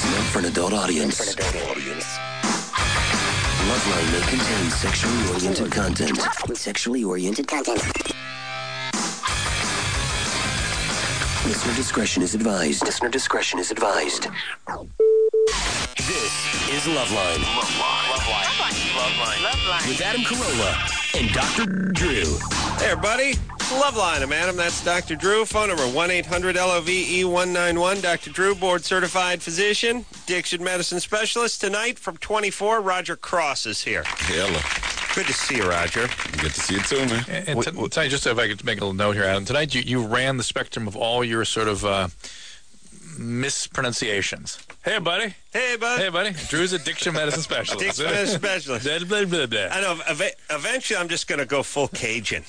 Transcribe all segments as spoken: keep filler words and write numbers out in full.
is meant for an adult audience. For an adult audience. Loveline may contain sexually oriented content. Sexually oriented content. Listener discretion is advised. Listener discretion is advised. This is Loveline. Loveline. Loveline. Loveline. Loveline. With Adam Carolla and Doctor Drew. Hey, everybody. Loveline. I'm Adam. That's Doctor Drew. Phone number one eight hundred L O V E one nine one. Doctor Drew, board-certified physician, addiction medicine specialist. Tonight from twenty-four, Roger Cross is here. Hello. Good to see you, Roger. Good to see you too, man. And, and t- tonight, just if I could make a little note here, Adam. Tonight, you, you ran the spectrum of all your sort of uh, mispronunciations. Hey, buddy. Hey, bud. Hey, buddy. Drew's addiction medicine specialist. Addiction medicine specialist. blah, blah, blah, blah. I know. Ev- eventually, I'm just going to go full Cajun.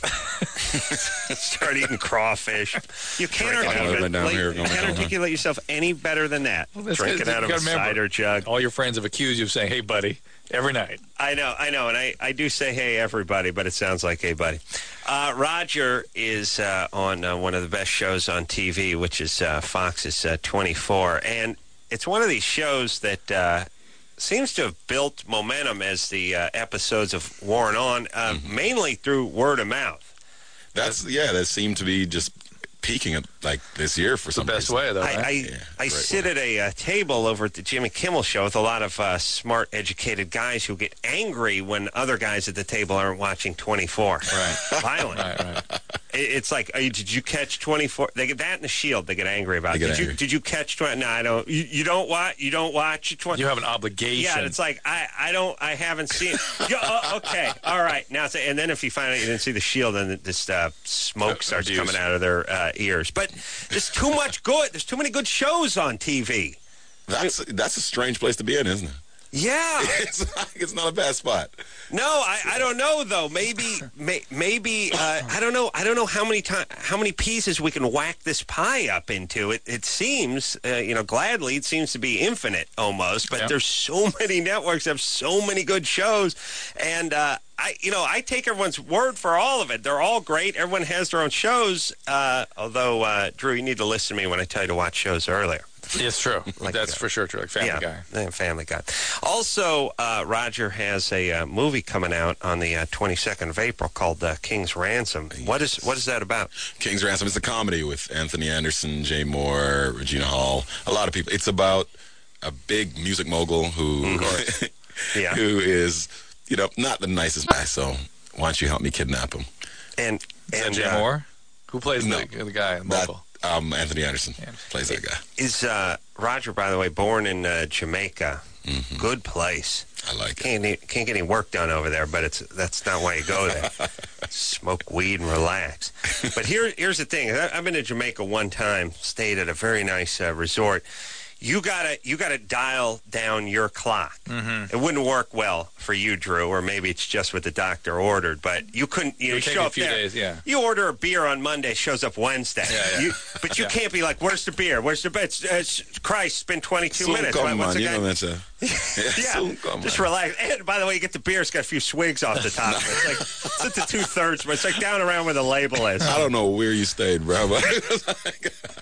Start eating crawfish. You can't articulate, down here, you can't articulate yourself any better than that. Well, that's Drinking good. out of You a gotta remember, cider jug. All your friends have accused you of saying, hey, buddy, every night. I know, I know, and I, I do say hey, everybody, but it sounds like hey, buddy. Uh, Roger is uh, on uh, one of the best shows on T V, which is uh, Fox's uh, twenty-four, and it's one of these shows that uh, seems to have built momentum as the uh, episodes have worn on, uh, mm-hmm. mainly through word of mouth. That's, yeah, that seemed to be just peaking at, like, this year for some The best reason. way, though, I, right? I, Yeah, I sit way. at a uh, table over at the Jimmy Kimmel Show with a lot of uh, smart, educated guys who get angry when other guys at the table aren't watching twenty-four. Right. Violent. Right, right. It, it's like, oh, did you catch twenty-four? They get that in the Shield. They get angry about. They get did you angry. did you catch twenty? No, I don't. You, you don't watch. You don't watch twenty. You have an obligation. Yeah, it's like I, I don't I haven't seen. Yo, uh, okay, all right. Now, it's, and then if you find out you didn't see the Shield, then this uh, smoke starts Abuse. coming out of their uh, ears. But there's too much good. There's too many good shows on T V. That's that's a strange place to be in, isn't it? Yeah. It's like, it's not a bad spot. No, I, I don't know though. Maybe may, maybe uh, I don't know. I don't know how many time how many pieces we can whack this pie up into. It it seems uh, you know gladly it seems to be infinite almost. But Yeah. there's so many networks that have so many good shows, and uh, I you know I take everyone's word for all of it. They're all great. Everyone has their own shows. Uh, although uh, Drew, you need to listen to me when I tell you to watch shows earlier. It's true. Like, That's uh, for sure true. Like Family yeah, Guy. yeah, Family Guy. Also, uh, Roger has a uh, movie coming out on the uh, twenty-second of April called uh, King's Ransom. Yes. What is what is that about? King's Ransom is a comedy with Anthony Anderson, Jay Moore, Regina Hall, a lot of people. It's about a big music mogul who, Yeah. who is, you know, not the nicest guy. So why don't you help me kidnap him? And Is that and Jay uh, Moore? Who plays no, the, the guy, the That, mogul? um, Anthony Anderson Yeah. plays that guy. is uh, Roger, by the way, born in uh, Jamaica. Mm-hmm. Good place. I like it. Can't e- can't get any work done over there, but it's that's not why you go there. Smoke weed and relax. But here here's the thing. I, I've been to Jamaica one time. Stayed at a very nice uh, resort. You gotta you gotta dial down your clock. Mm-hmm. It wouldn't work well for you, Drew, or maybe it's just what the doctor ordered. But you couldn't. You know, It would take show a up few there. days, yeah. You order a beer on Monday, shows up Wednesday. Yeah, yeah. You, but you Yeah. can't be like, "Where's the beer? Where's the beer?" It's, it's, Christ, it's been twenty-two Soon minutes. come, What's man. the You guy- know that's a... yeah, soon come, just man. relax. And by the way, you get the beer. It's got a few swigs off the top. It's like it's at the two thirds, but it's like down around where the label is. I don't know where you stayed, bro. But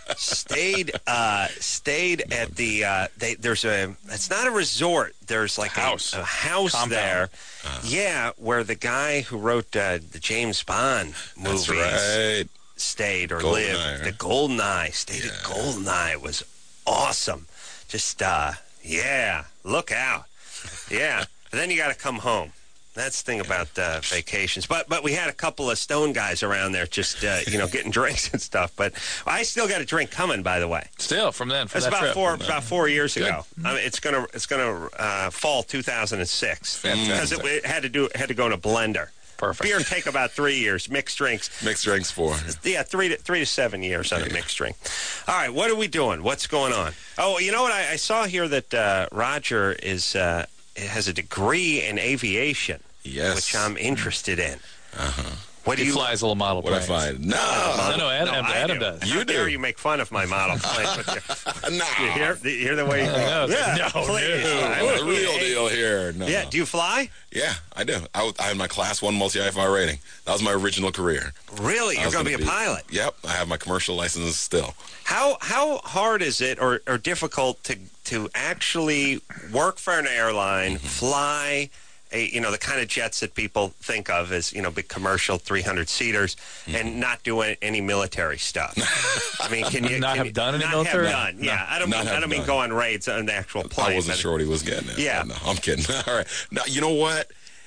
Stayed, uh, stayed at the. Uh, they, there's a. It's not a resort. There's like House. a, a house Compound. there. Yeah, where the guy who wrote uh, the James Bond movies that's right. stayed or Goldeneye, lived. right? The Goldeneye stayed at Yeah. Goldeneye. It was awesome. Just uh, yeah, look out. Yeah, but then you got to come home. That's the thing about uh, vacations. But but we had a couple of stone guys around there just, uh, you know, getting drinks and stuff. But I still got a drink coming, by the way. Still, from then, from It's that about trip. four about four years Good. ago. I mean, it's gonna it's gonna uh, fall two thousand six because it, it had to do it had to go in a blender. Perfect. Beer take about three years. Mixed drinks, Mixed drinks for. yeah, three to three to seven years on a mixed drink. All right, what are we doing? What's going on? Oh, you know what? I, I saw here that uh, Roger is uh, has a degree in aviation, Yes. which I'm interested in. Uh-huh. What do he you flies little model What I planes. find? No. No, no, Adam, No, I Adam do. does. You How dare do. you make fun of my model plane? With your, no. you hear, you hear the way you No, it's yeah, like, no, please. no. I Oh, would- the real hey, deal here. No. Yeah, do you fly? Yeah, I do. I, w- I had my class one multi-I F R rating. That was my original career. Really? I You're was going to gonna be a pilot? Yep, I have my commercial license still. How how hard is it or, or difficult to to actually work for an airline, fly a, you know, the kind of jets that people think of as, you know, big commercial three hundred seaters and not do any, any military stuff? I mean, can you Not can have you, done any not military? Have done. Yeah, I don't Not mean I have don't mean done. go on raids on the actual plane. I wasn't but- sure what he was getting at. Yeah. No, I'm kidding. All right. Now, you know what?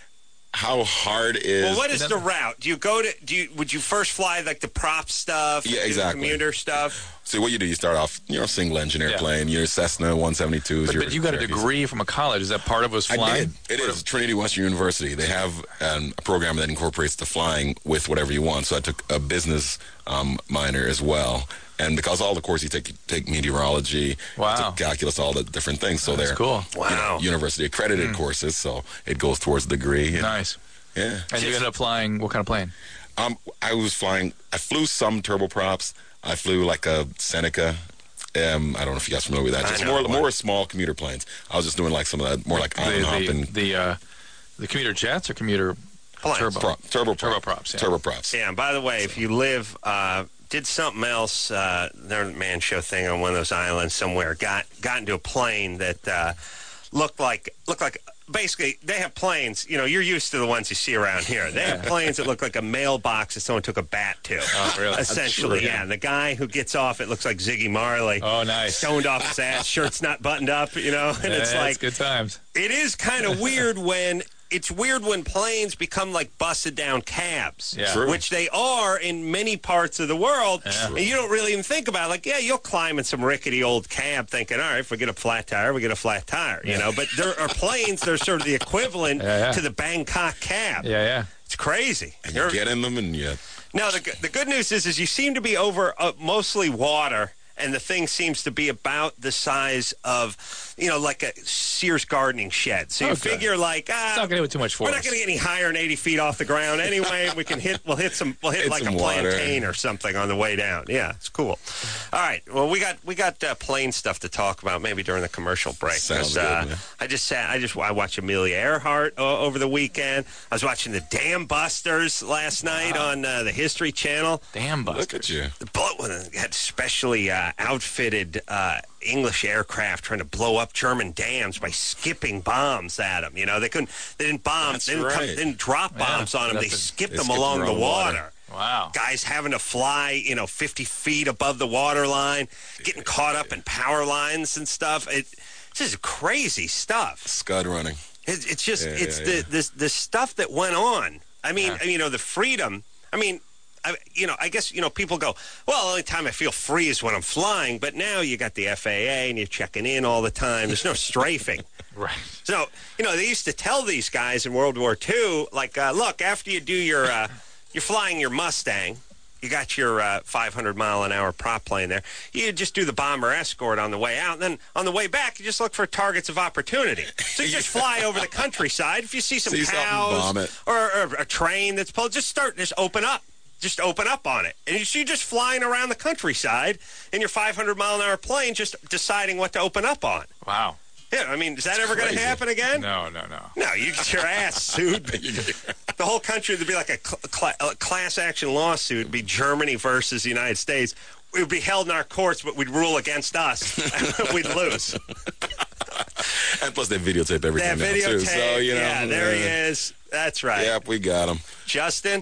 How hard is... Well, what is the route? Do you go to? Do you would you first fly like the prop stuff? Yeah, do the exactly. commuter stuff. See, what you do, you start off, you know, single engine Yeah. airplane, your Cessna one seventy-twos. But, your but you got a Cherokees. degree from a college. Is that part of was I flying? did. It is Trinity Western University. They have um, a program that incorporates the flying with whatever you want. So I took a business um, minor as well. And because all the courses you take, you take meteorology, Wow. took calculus, all the different things. So That's they're cool. you know, Wow. university accredited courses. So it goes towards the degree. And, Nice. Yeah. And you ended up flying what kind of plane? Um, I was flying. I flew some turboprops. I flew like a Seneca. Um, I don't know if you guys are familiar with that. I Just know more, one. more small commuter planes. I was just doing like some of that, more like The island the hopping. the, uh, the commuter jets or commuter Planes. turbo? Prop, turboprop. Turboprops, yeah. Turboprops. Yeah, and by the way, if you live, uh, did something else, uh, their man show thing on one of those islands somewhere, got got into a plane that uh, looked like looked like basically they have planes. You know, you're used to the ones you see around here. They have planes that look like a mailbox that someone took a bat to. Oh, really? Essentially, true. yeah. And the guy who gets off, it looks like Ziggy Marley. Oh, nice. Stoned off his ass, shirt's not buttoned up. You know, and Yeah, it's yeah, like good times. it is kind of weird when it's weird when planes become like busted down cabs, Yeah. True. which they are in many parts of the world. Yeah. And you don't really even think about it. Like, yeah, you'll climb in some rickety old cab thinking, all right, if we get a flat tire, we get a flat tire, you know. But there are planes that are sort of the equivalent Yeah, yeah. to the Bangkok cab. Yeah, yeah. It's crazy. And you get in them and you... No, the, g- the good news is, is you seem to be over uh, mostly water, and the thing seems to be about the size of, you know, like a Sears gardening shed. So you Okay. figure like, ah, It's not going to do too much for we're us. not going to get any higher than eighty feet off the ground anyway. We can hit, we'll hit some, we'll hit Hit like a some water. plantain or something on the way down. Yeah, it's cool. All right, well, we got we got uh, plane stuff to talk about maybe during the commercial break. Sounds 'Cause, good, uh, man. I just sat, I just I watched Amelia Earhart uh, over the weekend. I was watching the Dam Busters last night on uh, the History Channel. Damn, Buster. Look at you. The boat had specially uh, outfitted uh, English aircraft trying to blow up German dams by skipping bombs at them. You know, they couldn't, they didn't bomb, That's they didn't, come, right. they didn't drop bombs Yeah, on them. They that's a- skipped they them skipped along the around water. water. Wow. Guys having to fly, you know, fifty feet above the water line, getting caught up in power lines and stuff. It, this is crazy stuff. Scud running. It's, it's just, Yeah, it's yeah, the, yeah. the the stuff that went on. I mean, Yeah. you know, the freedom. I mean, I, you know, I guess, you know, people go, well, the only time I feel free is when I'm flying. But now you got the F A A and you're checking in all the time. There's no strafing. Right. So, you know, they used to tell these guys in World War Two, like, uh, look, after you do your, uh, you're flying your Mustang, you got your uh, five hundred mile an hour prop plane there, you just do the bomber escort on the way out. And then on the way back, you just look for targets of opportunity. So you just fly over the countryside. If you see some See something, bomb cows it. or, or a train that's pulled, just start, just open up. Just open up on it. And you're just flying around the countryside in your five hundred mile an hour plane, just deciding what to open up on. Wow. Yeah, I mean, is that ever going to crazy. happen again? No, no, no. No, you get your ass sued. The whole country would be like a, cl- cl- a class action lawsuit. It'd be Germany versus the United States. It would be held in our courts, but we'd rule against us. We'd lose. And plus they videotape everything That now, videotape. too. So, you know, yeah, there he uh, is. That's right. Yep, we got him. Justin,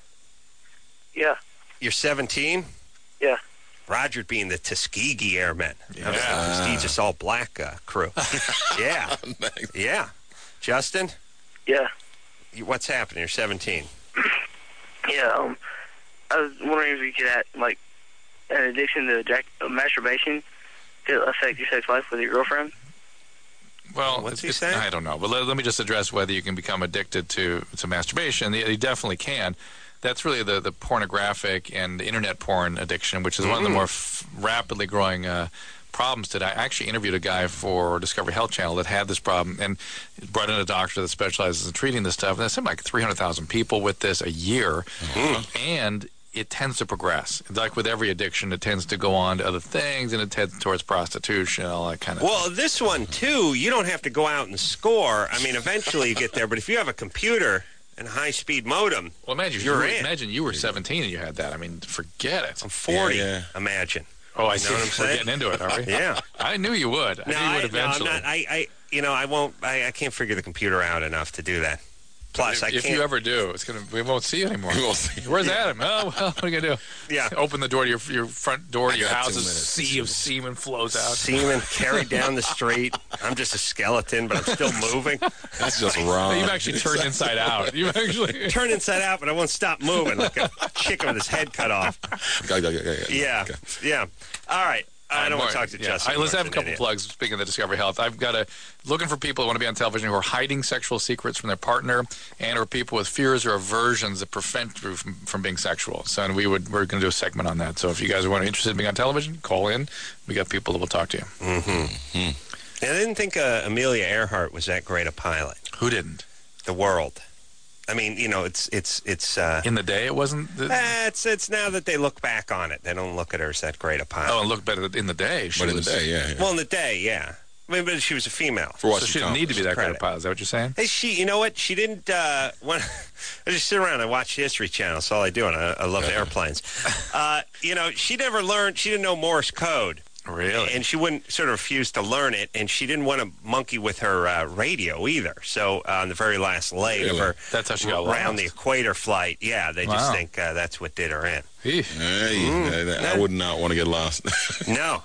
Yeah, you're seventeen? yeah. Roger being the Tuskegee Airmen. Yeah. That was the prestigious all-black uh, crew. yeah. Yeah. Justin, Yeah, you, what's happening? You're seventeen. yeah. Um, I was wondering if you could add, like, an addiction to jack- uh, masturbation could affect your sex life with your girlfriend. Well, What's he it's- saying? I don't know. But let, let me just address whether you can become addicted to, to masturbation. You, you definitely can. That's really the, the pornographic and internet porn addiction, which is one of the more f- rapidly growing uh, problems today. I actually interviewed a guy for Discovery Health Channel that had this problem and brought in a doctor that specializes in treating this stuff. And there's something like three hundred thousand people with this a year. Mm-hmm. And it tends to progress. Like with every addiction, it tends to go on to other things, and it tends towards prostitution, all that kind of Well, thing. this one, too, you don't have to go out and score. I mean, eventually you get there. But if you have a computer and a high-speed modem, Well, imagine you're you, in. imagine you were seventeen and you had that. I mean, forget it. I'm forty, Yeah, yeah. imagine. Oh, I You see. know what I'm We're saying? getting into it, are we? Yeah. I knew you would. I No, knew you would I, no, I'm eventually. not. I, I, you know, I won't. I, I can't figure the computer out enough to do that. Plus, if, I if can't. you ever do, it's gonna we won't see you anymore. We won't see you. Where's Adam? Oh, well, what are you gonna do? Yeah. Open the door to your your front door to I your got house. two A minutes. sea of semen flows out. Semen carried down the street. I'm just a skeleton, but I'm still moving. That's just wrong. You've actually turned inside out. You've actually. Turn inside out, but I won't stop moving like a chicken with his head cut off. Yeah, yeah, yeah, yeah. Yeah, Okay. yeah. All right. I don't want to talk to yeah. Justin. All right, let's have a Martin, couple idiot. plugs. Speaking of the Discovery Health, I've got a looking for people who want to be on television who are hiding sexual secrets from their partner, and or people with fears or aversions that prevent you from, from being sexual. So, and we would we're going to do a segment on that. So, if you guys are interested in being on television, call in. We got people that will talk to you. Mm-hmm. I didn't think uh, Amelia Earhart was that great a pilot. Who didn't? The World. I mean, you know, it's it's it's. Uh, In the day, it wasn't. The, eh, it's it's now that they look back on it, they don't look at her as that great a pilot. oh, and look better in the day. She But in the was, day, yeah. yeah. Well, in the day, yeah. I mean, but she was a female. For what so she she didn't need to be that great a Credit. pilot. Is that what you're saying? Hey, she, you know what? She didn't, uh, when I just sit around and watch History Channel. That's all I do, and I, I love airplanes. Uh, you know, she never learned, she didn't know Morse code. Really? And she wouldn't sort of refuse to learn it, and she didn't want to monkey with her uh, radio either. So uh, on the very last leg of Really? her That's how she got around lost. the equator flight, yeah, they just Wow. think uh, that's what did her in. Eesh. Hey, Mm. I, I would not want to get lost. No,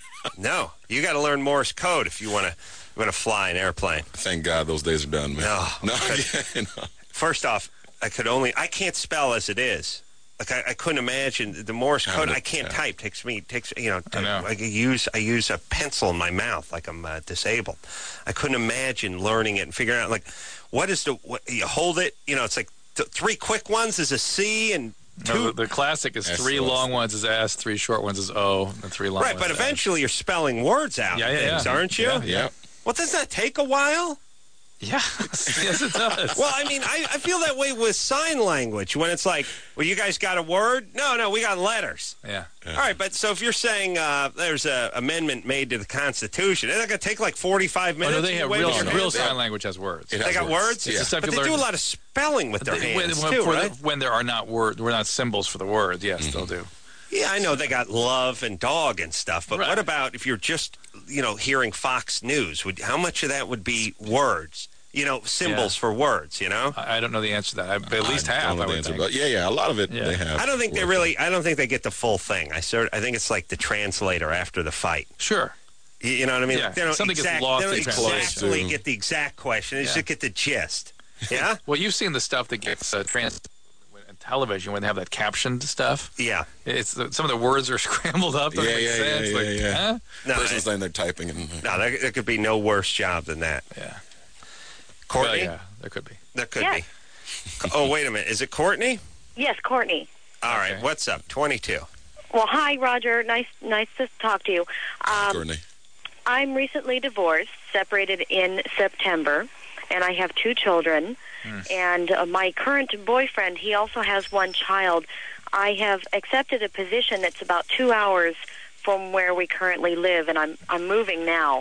no, you got to learn Morse code if you want to want to fly an airplane. Thank God those days are done, man. No. no, yeah, no. First off, I could only I can't spell as it is. Like I, I couldn't imagine the Morse How code. would it- I can't yeah. type. Takes me takes you know. I know. I use I use a pencil in my mouth like I'm uh, disabled. I couldn't imagine learning it and figuring out like what is the what, you hold it. You know, it's like th- three quick ones is a C and two. No, the, the classic is S three O. long ones is S, three short ones is O, and three long right, ones but is S. eventually you're spelling words out. Yeah, and yeah, things, yeah. aren't you? Yeah. Yeah. Well, does that take a while? Yeah, yes, it does. Well, I mean, I, I feel that way with sign language when it's like, well, you guys got a word? No, no, we got letters. yeah. All right, but so if you're saying uh, there's an amendment made to the Constitution, isn't that going to take like forty-five Oh, minutes? no, they have Wave real, your real hands sign out? language has words. It They has got words? Yeah. It's the stuff But you they do learn- a lot of spelling with their They- hands, when, too, for right? the, when there are not word, we're not symbols for the word. Yes, they'll do. Yeah, I know they got love and dog and stuff, but Right. what about if you're just, you know, hearing Fox News? Would How much of that would be words? You know, symbols Yeah. for words, you know? I, I don't know the answer to that. I, but at least I half, don't know I the would answer, think. but yeah, yeah, a lot of it Yeah. they have. I don't think they words. really, I don't think they get the full thing. I sort, I think it's like the translator after the fight. Sure. You, you know what I mean? Yeah, Like, they don't something gets exact, lost they don't in translation. exactly Close to- get the exact question. They Yeah. just get the gist. Yeah? Well, you've seen the stuff that gets uh, trans in television when they have that captioned stuff. Yeah. It's the, some of the words are scrambled up. Don't Yeah, make yeah, sense. yeah, like, yeah, yeah. Huh? No, Person's it- saying they're typing and no there, there could be no worse job than that. Yeah. Courtney? Well, yeah, there could be. There could Yes. be. Oh, wait a minute. Is it Courtney? Yes, Courtney. All right. Okay. What's up? twenty-two. Well, hi, Roger. Nice, nice to talk to you. Um, Courtney. I'm recently divorced, separated in September, and I have two children. And uh, my current boyfriend, he also has one child. I have accepted a position that's about two hours from where we currently live, and I'm I'm moving now.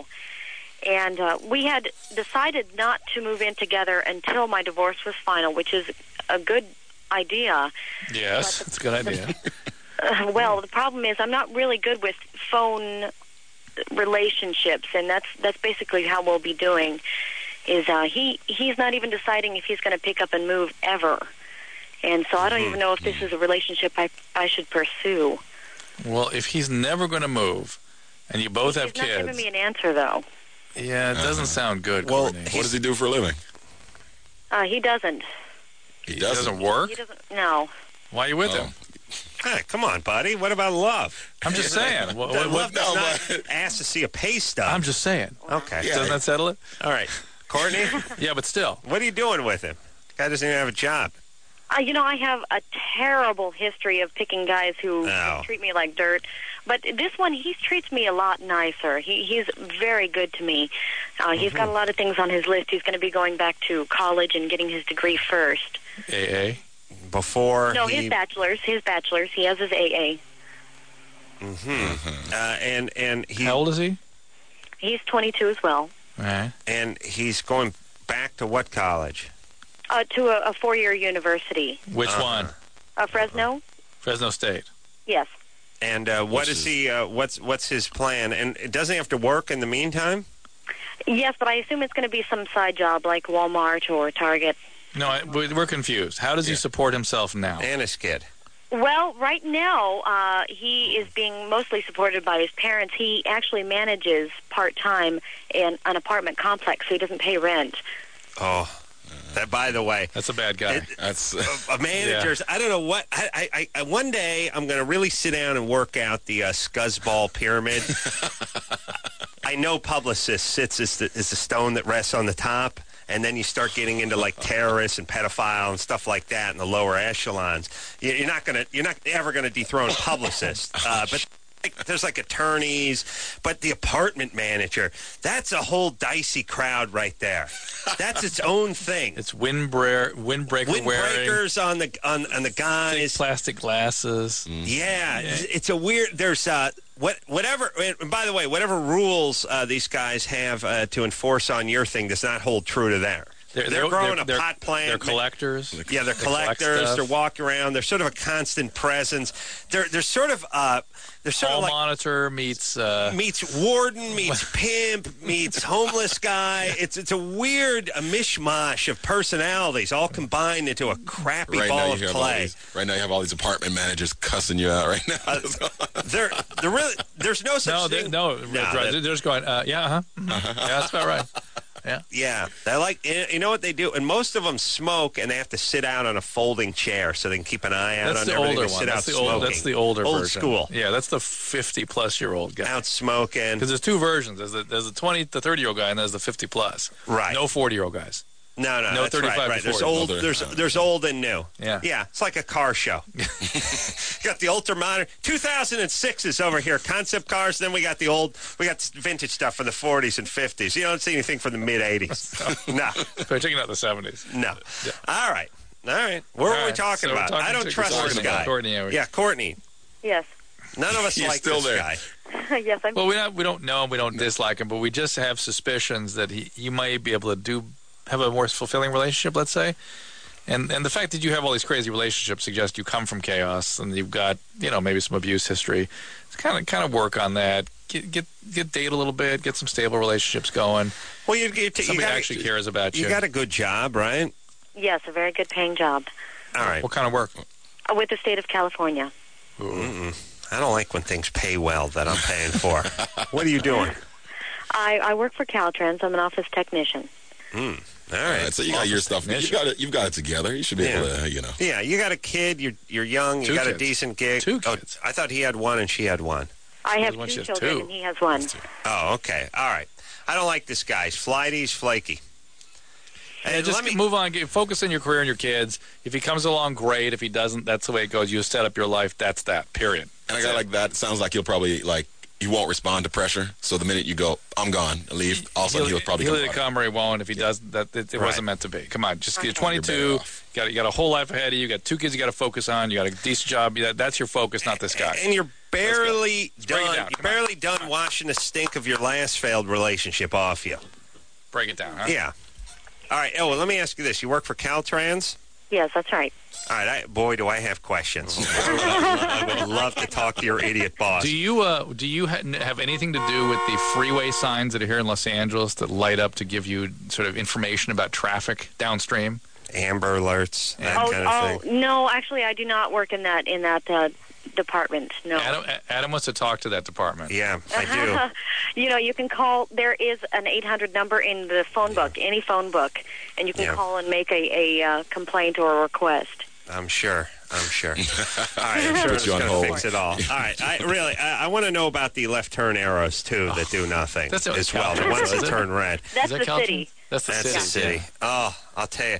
And uh, we had decided not to move in together until my divorce was final, which is a good idea. Yes, that's a good idea. Uh, well, the problem is I'm not really good with phone relationships, and that's that's basically how we'll be doing. Is uh, he he's not even deciding if he's going to pick up and move ever, and so I don't even know if this is a relationship I I should pursue. Well, if he's never going to move, and you both have He's not kids, giving me an answer though. yeah, it doesn't sound good. Well, Courtney. What does he do for a living? Uh, he doesn't. He He doesn't. doesn't work. He doesn't. No. Why are you with Oh. him? Hey, come on, buddy. What about love? I'm just saying. What, The what, love what, does no, not but- ask to see a pay stub. I'm just saying. okay. Yeah. Doesn't that settle it? All right. Courtney, Yeah, but still. what are you doing with him? Guy doesn't even have a job. Uh, you know, I have a terrible history of picking guys who Oh. treat me like dirt. But this one, he treats me a lot nicer. He, he's very good to me. Uh, he's got a lot of things on his list. He's going to be going back to college and getting his degree first. A A? Before No, he... his bachelor's. His bachelor's. He has his A A. Uh, and, and, he, How old is he? He's twenty-two as well. All right. and he's going back to what college? Uh, to a, a four-year university. Which Uh-huh. one? Uh, Fresno? Fresno State. Yes. And uh, what Which is is- he? Uh, what's what's his plan? And doesn't he have to work in the meantime? Yes, but I assume it's going to be some side job like Walmart or Target. No, I, we- we're confused. How does he support himself now? And his kid. Well, right now, uh, he is being mostly supported by his parents. He actually manages part-time in an apartment complex, so he doesn't pay rent. Oh, that. By the way, That's a bad guy. It- That's uh, managers. I don't know what. I, I, I one day I'm going to really sit down and work out the uh, scuzzball pyramid. I know publicist sits as the, as the stone that rests on the top, and then you start getting into like terrorists and pedophile and stuff like that in the lower echelons. You- You're not going to. You're not ever going to dethrone publicists, uh, but. Like, there's like attorneys, but the apartment manager, that's a whole dicey crowd right there. That's its own thing. It's windbreaker, windbreaker wearing, Windbreakers on the on, on the big guys. plastic glasses. Yeah, it's- it's a weird. There's uh, what whatever. And by the way, whatever rules uh, these guys have uh, to enforce on your thing does not hold true to theirs. They're, growing they're, a pot plant. They're collectors. Yeah, they're They collect collectors. stuff. They're walking around. They're sort of a constant presence. They're they're sort of uh, they're sort Hall of like. monitor meets. Uh, Meets warden, meets pimp, meets homeless guy. It's it's a weird a mishmash of personalities all combined into a crappy right now. ball You of have all clay. these, right now, you have all these apartment managers cussing you out. Right now, Uh, There, there really, there's no such no, they, thing. no, No, they're that- just going. Uh, yeah, uh-huh. Mhm. Yeah, that's about right. Yeah, they like. You know what they do, and most of them smoke, and they have to sit out on a folding chair so they can keep an eye out That's on the everything. older They one. sit That's out the old. smoking. That's the older old version. school. Yeah, that's the fifty-plus-year-old guy. Out smoking. Because there's two versions. There's the there's the twenty, the thirty-year-old guy, and there's the fifty-plus. Right. No forty-year-old guys. No, no, No, that's thirty-five right. to right. There's forty. old. Older. There's there's old and new. Yeah. Yeah, it's like a car show. You got the ultra modern two thousand sixes over here, concept cars. Then we got the old. We got vintage stuff from the forties and fifties. You don't see anything from the mid eighties. no, So you're taking out the seventies. no. All right, all right. What All are we right, talking so we're about? talking I don't to trust this Courtney. guy. Courtney, yeah, we- yeah, Courtney. Yes. None of us He's like still this there. guy. Yes, I'm. Well, we not we don't know him, we don't dislike him, but we just have suspicions that he you might be able to do have a more fulfilling relationship, let's say. And and the fact that you have all these crazy relationships suggests you come from chaos and you've got, you know, maybe some abuse history. Kind of kind of work on that. Get get get date a little bit, get some stable relationships going. Well, you, you, you Somebody got actually cares about you. You got a good job, right? Yes, a very good paying job All right. What kind of work? uh, with the state of California. I don't like when things pay well that I'm paying for. What are you doing? I, I work for Caltrans. I'm an office technician. All all right. right, so you got your stuff. You technician. got it. You've got it together. You should be able Yeah. to, you know. Yeah, you got a kid. You're you're young. You Two got a kids. decent gig. Two Oh, kids. I thought he had one and she had one. I have Once two you have children, two. and he has one. Oh, okay. All right. I don't like this guy. He's flighty. He's flaky. And And just let me move on. Get, focus on your career and your kids. If he comes along, great. If he doesn't, that's the way it goes. You set up your life. That's that. Period. And a guy like that sounds like he'll probably like he won't respond to pressure. So the minute you go, I'm gone, and leave, all of a sudden he'll, probably he'll come either out. come or he won't. If he doesn't, that it, it Right. wasn't meant to be. Come on, just you're Okay. You're twenty-two. better off. You got you got a whole life ahead of you. You got two kids you got to focus on. You got a decent job. That, that's your focus, not this guy. And you're barely break it done. down. You're Come on. barely done washing the stink of your last failed relationship off you. Break it down. Huh? Yeah. All right. Oh, well, let me ask you this: you work for Caltrans? Yes, that's right. All right. I, boy, do I have questions. I, would, I would love to talk to your idiot boss. Do you uh do you ha- have anything to do with the freeway signs that are here in Los Angeles that light up to give you sort of information about traffic downstream? Amber alerts, that oh, kind of oh thing. no, actually, I do not work in that in that uh, department. No. Adam Adam wants to talk to that department. Yeah, I do. You know, you can call. There is an eight hundred number in the phone book, any phone book, and you can Yeah. call and make a, a uh, complaint or a request. I'm sure. I'm sure. All right, I'm sure Put it's you on going to hold. fix it all. All right, I really, I, I want to know about the left turn arrows too that do nothing That's not as well. The Caltrans, ones is that it? turn red. That's Is that the Caltrans? city. That's the That's city. the city. Oh, I'll tell you,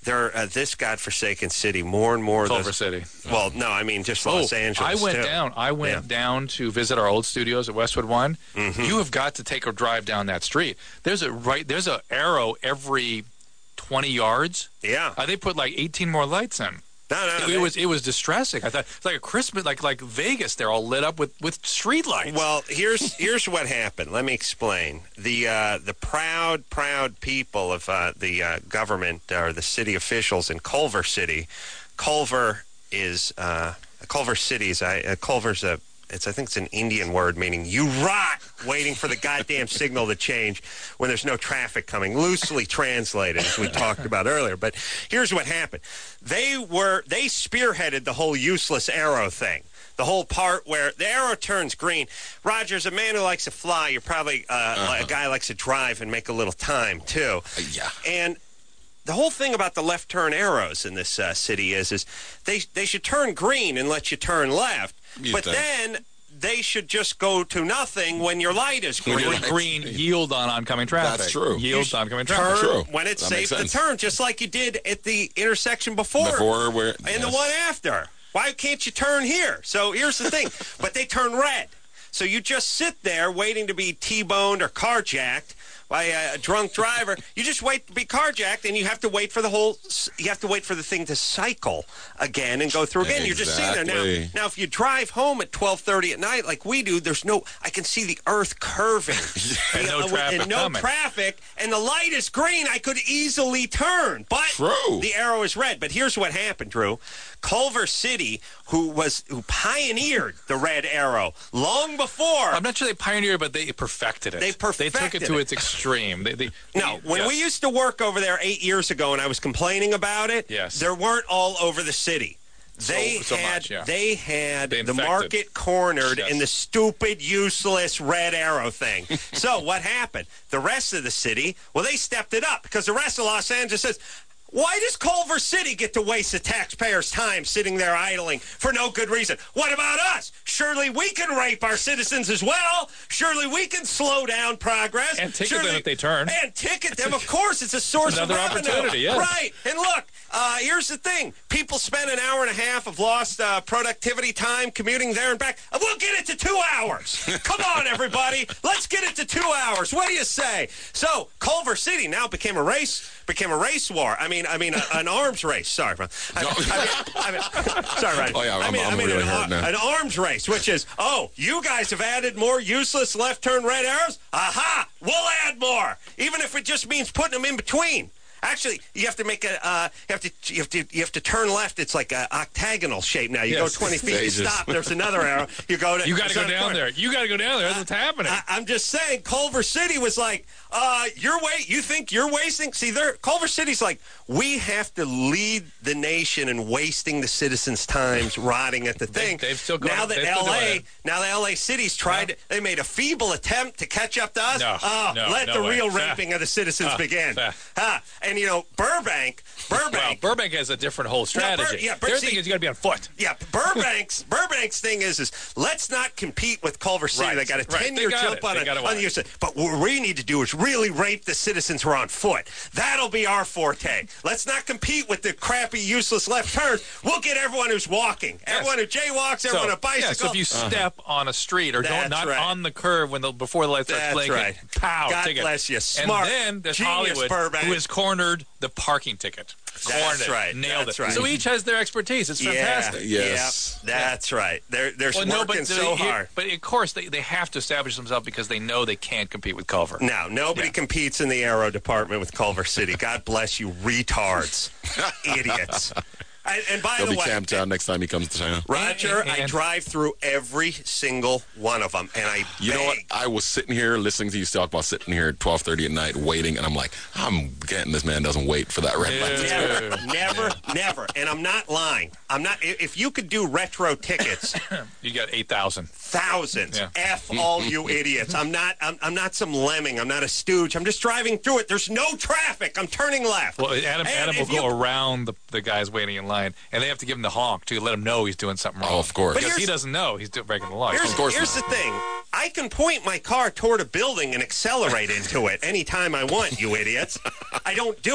there, uh, this godforsaken city, more and more. Culver those, City. Well, no, I mean just Los oh, Angeles. I went too. down. I went Yeah. down to visit our old studios at Westwood One. Mm-hmm. You have got to take a drive down that street. There's a right. There's a arrow every twenty yards. Yeah. Uh, they put like eighteen more lights in. No, no, It, they- it was it was distressing. I thought it's like a Christmas, like like Vegas. They're all lit up with with street lights. Well, here's here's what happened. Let me explain. The uh, the proud proud people of uh, the uh, government or the city officials in Culver City. Culver is uh, Culver City is I uh, Culver's a it's I think it's an Indian word meaning you rot waiting for the goddamn signal to change when there's no traffic coming. Loosely translated, as we talked about earlier. But here's what happened. They were they spearheaded the whole useless arrow thing. The whole part where the arrow turns green. Roger's a man who likes to fly. You're probably uh, uh-huh. a guy who likes to drive and make a little time, too. Uh, yeah. And the whole thing about the left turn arrows in this uh, city is, is they they should turn green and let you turn left. You but think. then they should just go to nothing when your light is green. When your Green, green yield on oncoming traffic. That's true. Yield You on oncoming turn traffic. True. when it's That safe makes to sense. turn, just like you did at the intersection before. Before where And the yes. one after. Why can't you turn here? So here's the thing. But they turn red. So you just sit there waiting to be T-boned or carjacked by a drunk driver. You just wait to be carjacked, and you have to wait for the whole. You have to wait for the thing to cycle again and go through again. You're just sitting there now. Exactly. Now, if you drive home at twelve thirty at night, like we do, there's no. I can see the earth curving, And no You know, traffic and no coming. traffic, and the light is green. I could easily turn, but True. the arrow is red. But here's what happened, Drew. Culver City, who was who pioneered the red arrow long before. I'm not sure they pioneered, but they perfected it. They They took perfected it to it. its extreme. They, they, No, when yes. we used to work over there eight years ago and I was complaining about it, Yes. there weren't all over the city. They So- so had much, yeah. they had They the infected. market cornered Yes. in the stupid, useless red arrow thing. So what happened? The rest of the city, well, they stepped it up because the rest of Los Angeles says, why does Culver City get to waste the taxpayers' time sitting there idling for no good reason? What about us? Surely we can rape our citizens as well. Surely we can slow down progress. And ticket Surely, them if they turn. And ticket them, of course. It's a source Another of revenue. opportunity, yes. Right. And look, uh, here's the thing. People spend an hour and a half of lost uh, productivity time commuting there and back. Uh, We'll get it to two hours. Come on, everybody. Let's get it to two hours. What do you say? So Culver City now became a race, became a race war. I mean, I mean, a, an arms race. Sorry, bro. I, I mean, I mean, sorry, Ryan. Oh, yeah, I I'm- mean, I'm I mean really an, hurt now. an arms race, which is, oh, you guys have added more useless left turn red arrows? Aha! We'll add more, even if it just means putting them in between. Actually, you have to make a. Uh, you have to. You have to. You have to turn left. It's like an octagonal shape now. You Yes. go twenty feet. You Stages. stop. There's another arrow. You go to. You got to go there's another down corner. there. You got to go down there. That's what's happening. I, I'm just saying, Culver City was like, uh, you're wait. You think you're wasting? See, there, Culver City's like, we have to lead the nation in wasting the citizens' times rotting at the thing. they've still gone- now that they're still doing L A, it. now that L A City's tried, Yeah. they made a feeble attempt to catch up to us. No, oh, no, let no the way. real Fair. raping of the citizens Ah, begin. fair. Ah, and you know, Burbank, Well, Burbank. Burbank has a different whole strategy. yeah, but Their see- thing is you got to be on foot. Yeah, Burbank's Burbank's thing is is let's not compete with Culver City. Right, They got a right. ten year They got jump it. on They it got it on wide. the U S. But what we need to do is really rape the citizens who are on foot. That'll be our forte. Let's not compete with the crappy, useless left turns. We'll get everyone who's walking, everyone who jaywalks, everyone who bicycles. Yeah, so if you step on a street or That's don't not right. on the curve when the before the lights start That's blinking, right. pow, God ticket. bless you. Smart. And then there's Genius, Hollywood, Burbank. who has cornered the parking ticket. Cornered That's it, right. nailed That's it. right. So each has their expertise. It's fantastic. Yeah, Yes. yeah, that's right. They're they're Well, no, working but so they- hard. But of course, they, they have to establish themselves because they know they can't compete with Culver. Now, nobody Yeah. competes in the aero department with Culver City. God bless you, retards, idiots. And, and by He'll the be way, camped out next time he comes to town. Roger, And- I and- drive through every single one of them, and I You know what? beg. I was sitting here listening to you talk about sitting here at twelve thirty at night waiting, and I'm like, I'm getting this man doesn't wait for that red light. to turn. Never, never, never. And I'm not lying. I'm not. i- If you could do retro tickets, You got eight thousand. thousands. Yeah. F all you idiots. I'm not. I'm, I'm not some lemming. I'm not a stooge. I'm just driving through it. There's no traffic. I'm turning left. Well, Adam, And Adam will if go you- around the, the guys waiting in line, and they have to give him the honk to let him know he's doing something wrong. Oh, of course. But Because he here's- doesn't know he's doing breaking the law. Here's, Of course here's the not. thing. I can point my car toward a building and accelerate into it anytime I want, you idiots. I don't do it.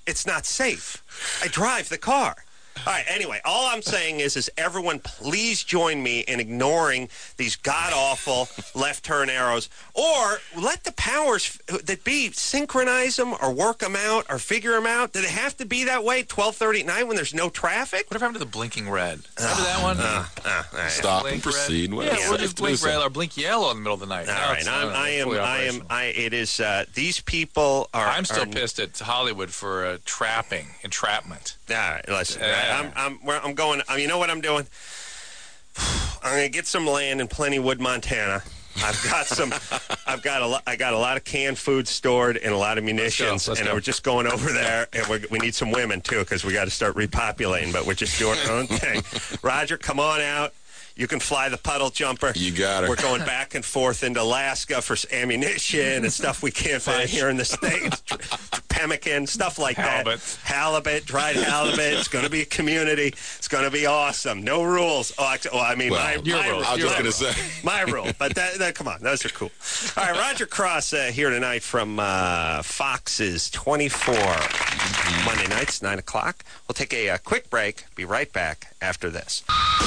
it's not safe. I drive the car. All right, anyway, all I'm saying is, is everyone please join me in ignoring these god-awful left-turn arrows, or let the powers that be synchronize them or work them out or figure them out. Do they have to be that way at twelve thirty at night when there's no traffic? Whatever happened to the blinking red? Remember that one? Uh, uh, all right. Stop Blink and proceed. red. Well, Yeah, it's we'll safe just to do blink so. red or blink yellow in the middle of the night. All Now right, it's, I'm, uh, I am, fully I am, operational. I. It is. Uh, these people are. I'm still are, pissed at Hollywood for uh, trapping, entrapment. All right, listen. Yeah. I'm, I'm, we're- I'm going. Um, you know what I'm doing? I'm going to get some land in Plentywood, Montana. I've got some. I've got a. lo- I got a lot of canned food stored and a lot of munitions, Let's and go. we're just going over there. And we're, we need some women too, because we got to start repopulating. But we're just doing our own thing. Roger, come on out. You can fly the puddle jumper. You got her. We're going back and forth into Alaska for s- ammunition and stuff we can't find here in the States. Pemmican, stuff like Halibut. that. Halibut, dried halibut. It's going to be a community. It's going to be awesome. No rules. Oh, actually, well, I mean, Well, my, your my rules. rule. I was just My gonna rule. say. My rule. But that, that, come on, those are cool. All right, Roger Cross uh, here tonight from uh, Fox's twenty-four. Mm-hmm. Monday nights, nine o'clock. We'll take a, uh quick break. Be right back after this.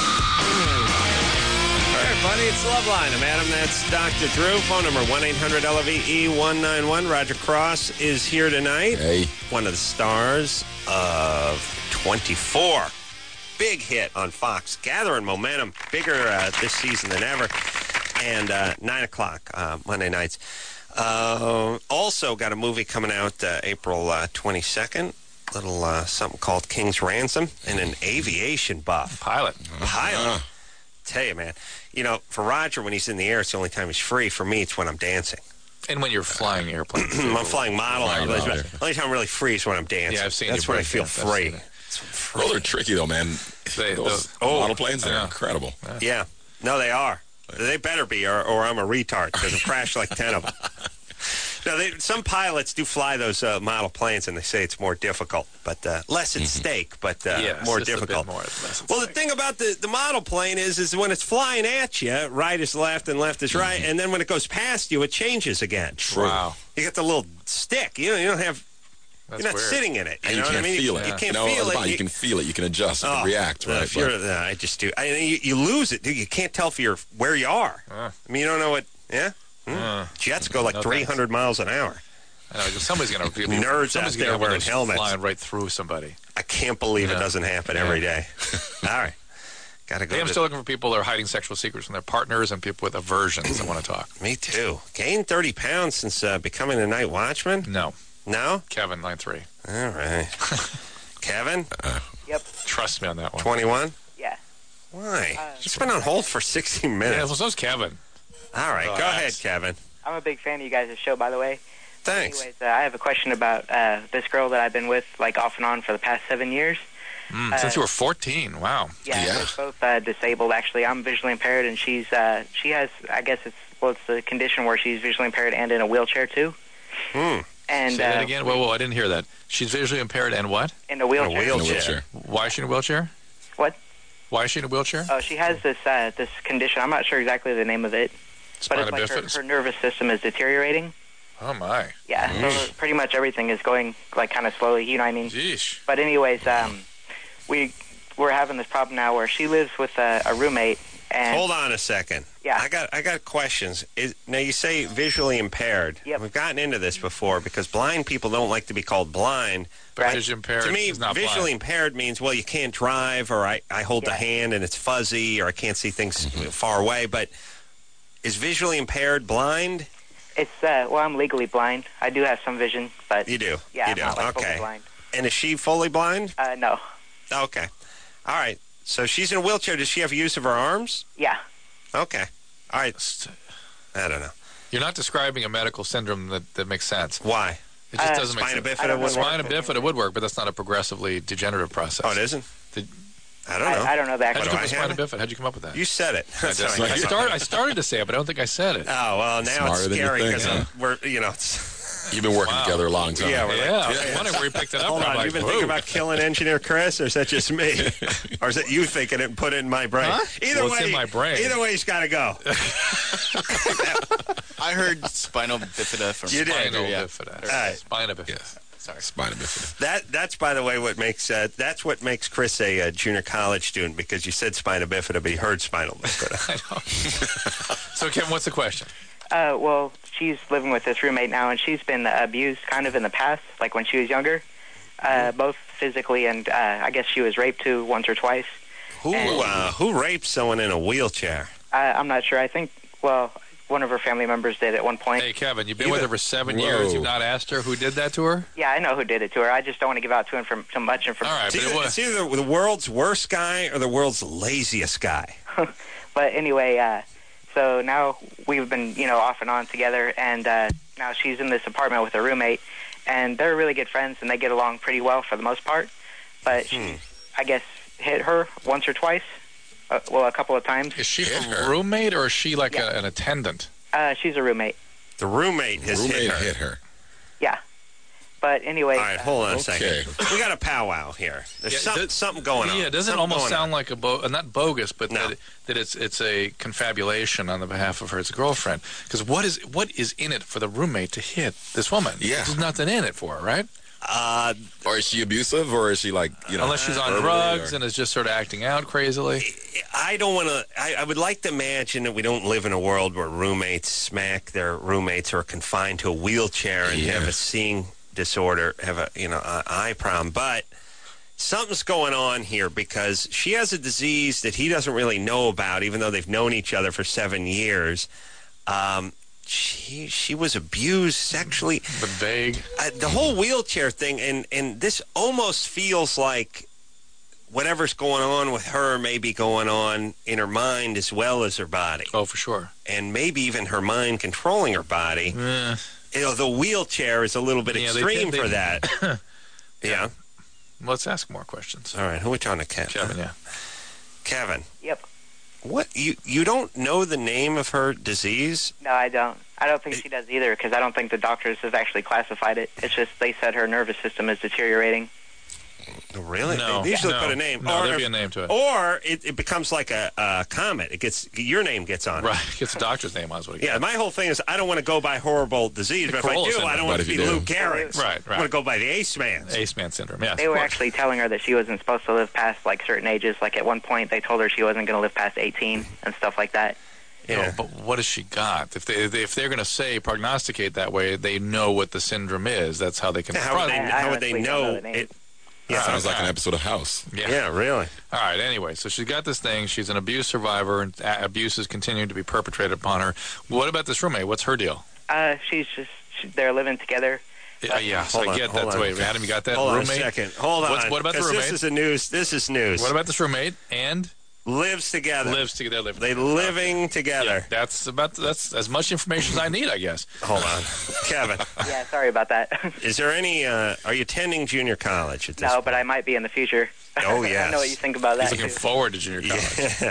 All right, buddy, it's Loveline. I'm Adam. That's Doctor Drew. Phone number one eight hundred L V E one nine one. Roger Cross is here tonight. Hey. One of the stars of twenty-four. Big hit on Fox. Gathering momentum. Bigger uh, this season than ever. And uh, nine o'clock uh, Monday nights. Uh, also got a movie coming out uh, April uh, twenty-second. Little uh, something called King's Ransom. And an aviation buff. Pilot. Pilot. Tell you, man. You know, for Roger, when he's in the air, it's the only time he's free. For me, it's when I'm dancing. And when you're flying airplanes. I'm flying model. Flying The model, yeah. only time I'm really free is when I'm dancing. Yeah, I've seen That's you when I break feel dance. I've free. seen it. That's when I'm free. Those are tricky, though, man. They- Those those- oh, model planes, they're yeah. incredible. Yeah. No, they are. They better be, or, or I'm a retard, because I've crashed like ten of them. No, they, some pilots do fly those uh, model planes, and they say it's more difficult, but uh, less at stake, but uh, Yes, more just a bit difficult. more, less at well, the stake. thing about the, the model plane is, is when it's flying at you, right is left and left is right, and then when it goes past you, it changes again. Wow. You got the little stick. You know, you don't have. That's you're not weird. sitting in it. You And know you what can't I mean? feel you, it. You can't no, feel that's it. fine. You can feel it. You can adjust. You can Oh, react, uh, right? If you're, uh, I just do. I, you, you lose it, dude. You can't tell if you're where you are. Uh. I mean, you don't know what. Yeah. Hmm? Uh. Jets go like No three hundred miles an hour. I know, somebody's going to Nerds somebody's out gonna there have one of wearing those helmets. flying right through somebody. I can't believe it Yeah. doesn't happen Yeah. every day. All right. Got to go. Hey, I'm to- still looking for people that are hiding sexual secrets from their partners and people with aversions that want to talk. Me too. Gained thirty pounds since uh, becoming a night watchman. No. No. Kevin, line three. All right. Kevin, Trust me on that one. twenty-one. Yeah. Why? Uh, It's been on hold for sixteen Yeah, minutes. well, so's Kevin. All right. Go Relax. ahead, Kevin. I'm a big fan of you guys' show, by the way. Thanks. Anyways, uh, I have a question about uh, this girl that I've been with, like, off and on for the past seven years. Mm, Uh, since you were fourteen. Wow. Yeah, Yeah. we're both uh, disabled, actually. I'm visually impaired, and she's, uh, she has, I guess it's, well, it's the condition where she's visually impaired and in a wheelchair, too. Hmm. And, Say that uh, again. Whoa, whoa, I didn't hear that. She's visually impaired and what? in a wheelchair. In a In a wheelchair. wheelchair. Why is she in a wheelchair? What? Why is she in a wheelchair? Oh, she has this, uh, this condition. I'm not sure exactly the name of it, but Spina it's like her, bifida? her nervous system is deteriorating. Oh, my. Yeah, so pretty much everything is going, like, kind of slowly, you know what I mean? Yeesh. But anyways, um, we we're having this problem now where she lives with a, a roommate, and Hold on a second. Yeah. I got I got questions. Is, now you say visually impaired. Yep. We've gotten into this before because blind people don't like to be called blind. But Right. visually impaired to me, is not visually blind. impaired means, well, you can't drive, or I, I hold the Yeah. hand and it's fuzzy, or I can't see things far away. But is visually impaired blind? it's uh, well, I'm legally blind. I do have some vision, but You do. yeah, you I'm do. not like okay. fully blind. And is she fully blind? Uh, no, Okay. All right. So she's in a wheelchair. Does she have use of her arms? yeah, Okay. All right. I don't know. You're not describing a medical syndrome that, that makes sense. Why? It just Uh, doesn't make Spina sense. I bifida don't know was what- Spina bifida would work, but that's not a progressively degenerative process. Oh, it isn't? Did- I don't know. I, I don't know the How'd actual. you do come I up with have spina it? bifida? How'd you come up with that? You said it. I, That's did. how I I, got it. started, I started to say it, but I don't think I said it. Oh, well, now Smarter it's than you scary think, because huh? we're, you know, it's, You've been working Wow. together a long time. Yeah, we're Yeah, I was Yeah. wondering where you picked it up. hold I'm on. like, You've been whoa. thinking about killing Engineer Chris, or is that just me? Or is it you thinking it and put it in my brain? Huh? Either Well, way, it's in my brain. Either way, he's got to go. I heard spinal bifida from You did. Spinal yeah. bifida. right. Spina bifida. Yes. Sorry. Spina bifida. That that's by the way what makes uh, that's what makes Chris a, uh junior college student, because you said spina bifida, but he heard spinal bifida. I know. So, Kevin, what's the question? Uh, well, she's living with this roommate now, and she's been abused kind of in the past, like when she was younger, uh, both physically and uh, I guess she was raped too once or twice. Who And- uh, who raped someone in a wheelchair? Uh, I'm not sure. I think, well, one of her family members did at one point. Hey, Kevin, you've been You with know- her for seven Whoa. years. You've not asked her who did that to her? Yeah, I know who did it to her. I just don't want to give out too, inform- too much All information. right, It's but it either, was. it's either the world's worst guy or the world's laziest guy. But anyway, uh, so now we've been, you know, off and on together, and uh, now she's in this apartment with her roommate, and they're really good friends, and they get along pretty well for the most part. But Hmm. she, I guess, hit her once or twice, uh, well, a couple of times. Is she Hit a her. roommate or is she like Yeah. a, an attendant? Uh, she's a roommate, The roommate has Roommate hit her. hit her. yeah. But anyway, All right, hold on a Okay. second. We got a powwow here. There's Yeah, some, does- something going on. Yeah, doesn't it Something almost going sound on. like a bo- uh, not bogus, but No. that, that it's it's a confabulation on the behalf of her girlfriend? Because what is what is in it for the roommate to hit this woman? Yeah. There's nothing in it for her, right? Uh, Or is she abusive, or is she like, you know, Unless she's on verbally, drugs or- and is just sort of acting out crazily. I don't want to. I, I would like to imagine that we don't live in a world where roommates smack their roommates or are confined to a wheelchair and Yeah. have a seeing disorder, have a you know a eye problem. But something's going on here, because she has a disease that he doesn't really know about, even though they've known each other for seven years. Um, she she was abused sexually. But vague. Uh, the whole wheelchair thing, and, and this almost feels like whatever's going on with her may be going on in her mind as well as her body, Oh, for sure. and maybe even her mind controlling her body. Eh, You know, the wheelchair is a little bit Yeah, they- extreme they- for that. Yeah. let's ask more questions. All right. Who we trying to Kevin? Kevin, yeah. Kevin. yep. What you you don't know the name of her disease? No, I don't. I don't think she does either, because I don't think the doctors have actually classified it. It's just they said her nervous system is deteriorating. Really? No, They usually no, put a name. no, or there'd if- be a name to it. Or it, it becomes like a, a comment. It gets your name gets on it. Right. Gets the doctor's name on is what it Yeah, gets. my whole thing is I don't want to go by horrible disease, but if I Corolla do, syndrome. I don't want But to if be you do. Lou Gehrig's. Right, I right. want to go by the Ace Man. Ace Man syndrome, yes. They of were course. actually telling her that she wasn't supposed to live past, like, certain ages. Like, at one point, they told her she wasn't going to live past eighteen and stuff like that. You know, Yeah. but what has she got? If they if they're going to say prognosticate that way, they know what the syndrome is. That's how they can. How would they, I- I how would they honestly don't know know the name. it? Yeah, Sounds like okay. an episode of House. Yeah. yeah, really. All right. Anyway, so she's got this thing. She's an abuse survivor, and uh, abuse is continuing to be perpetrated upon her. What about this roommate? What's her deal? Uh, she's just, she, they're living together. Uh, yeah, so Hold I on, get hold that. on. Wait, Adam, you got that? Hold on roommate? a second. Hold on. What's- what about the 'cause roommate? This is a news. This is news. What about this roommate? And lives together? lives together. Live They living together. Yeah, that's about that's as much information as I need, I guess. Hold on, Kevin. Yeah, sorry about that. Is there any? Uh, are you attending junior college at this? No, point? but I might be in the future. Oh, I yes. know what you think about He's that. looking too. forward to junior college.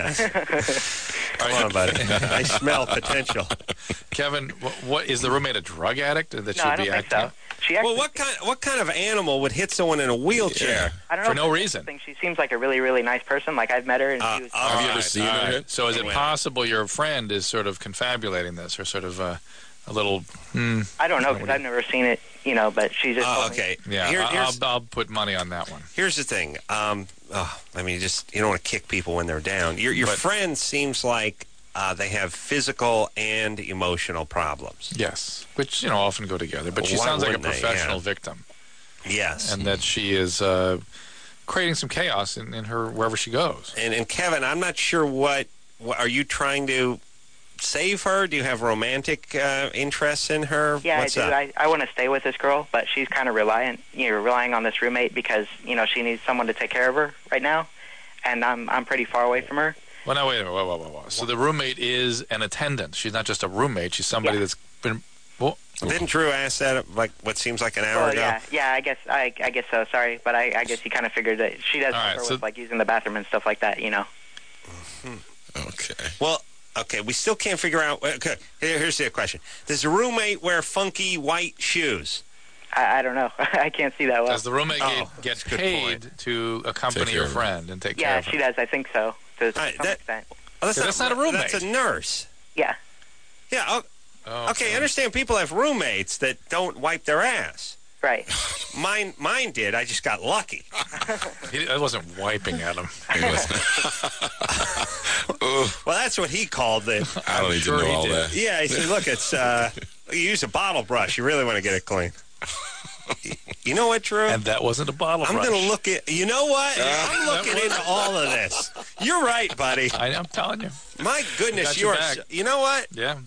Yes. All Come on, right, buddy. I smell potential. Kevin, what, what is the roommate a drug addict that No, should I be don't think acting? so. She actually, Well, what kind? What kind of animal would hit someone in a wheelchair? I don't know for no if it's reason? interesting. She seems like a really, really nice person. Like, I've met her, and Uh, she was... all Have you right, ever seen All her? right. hit? So is it Wait. possible your friend is sort of confabulating this, or sort of uh, a little? Hmm, I don't know, because I've never seen it, you know, but she just... Oh, told me- okay. yeah, Here- I- here's, I'll, I'll put money on that one. here's the thing. Um, oh, I mean, just you don't want to kick people when they're down. Your your But- friend seems like uh, they have physical and emotional problems. Yes, which you know often go together. But she Why sounds like a wouldn't they? professional Yeah. victim, Yes. and that she is uh, creating some chaos in, in her wherever she goes. And and Kevin, I'm not sure what, what are you trying to save her? Do you have romantic uh, interests in her? Yeah, What's I do. up? I, I want to stay with this girl, but she's kind of reliant, you know, relying on this roommate because, you know, she needs someone to take care of her right now, and I'm I'm pretty far away from her. Well, now wait a minute. Whoa, whoa, whoa, whoa. So the roommate is an attendant. She's not just a roommate. She's somebody Yeah. that's been. Well, Didn't Drew ask that like what seems like an hour Well, ago? yeah, yeah, I guess I I guess so. Sorry, but I I guess he kind of figured that she does All help right, her so- with like using the bathroom and stuff like that, you know. Okay. Well, okay, we still can't figure out. Okay, here- here's the question: does the roommate wear funky white shoes? I, I don't know. I can't see that well. does the roommate Oh, get, get that's a good paid point. to accompany Take your care of her. friend and take care Yeah, of her? she does. I think so to some Right, that- extent. Oh, that's, Yeah, that's not a roommate. That's a nurse. Yeah, Yeah. Oh, Oh, okay, I understand people have roommates that don't wipe their ass. Right. Mine, mine did. I just got lucky. He, I wasn't wiping at him. Well, that's what he called it. I don't need sure to know he all did. that. Yeah, he said, look, it's, uh, you use a bottle brush. You really want to get it clean. You know what, Drew? And that wasn't a bottle I'm brush. going to look at, you know what? I'm that looking was- into all of this. You're right, buddy. I, I'm telling you. My goodness, Got you your are, back. so- you know what? Yeah.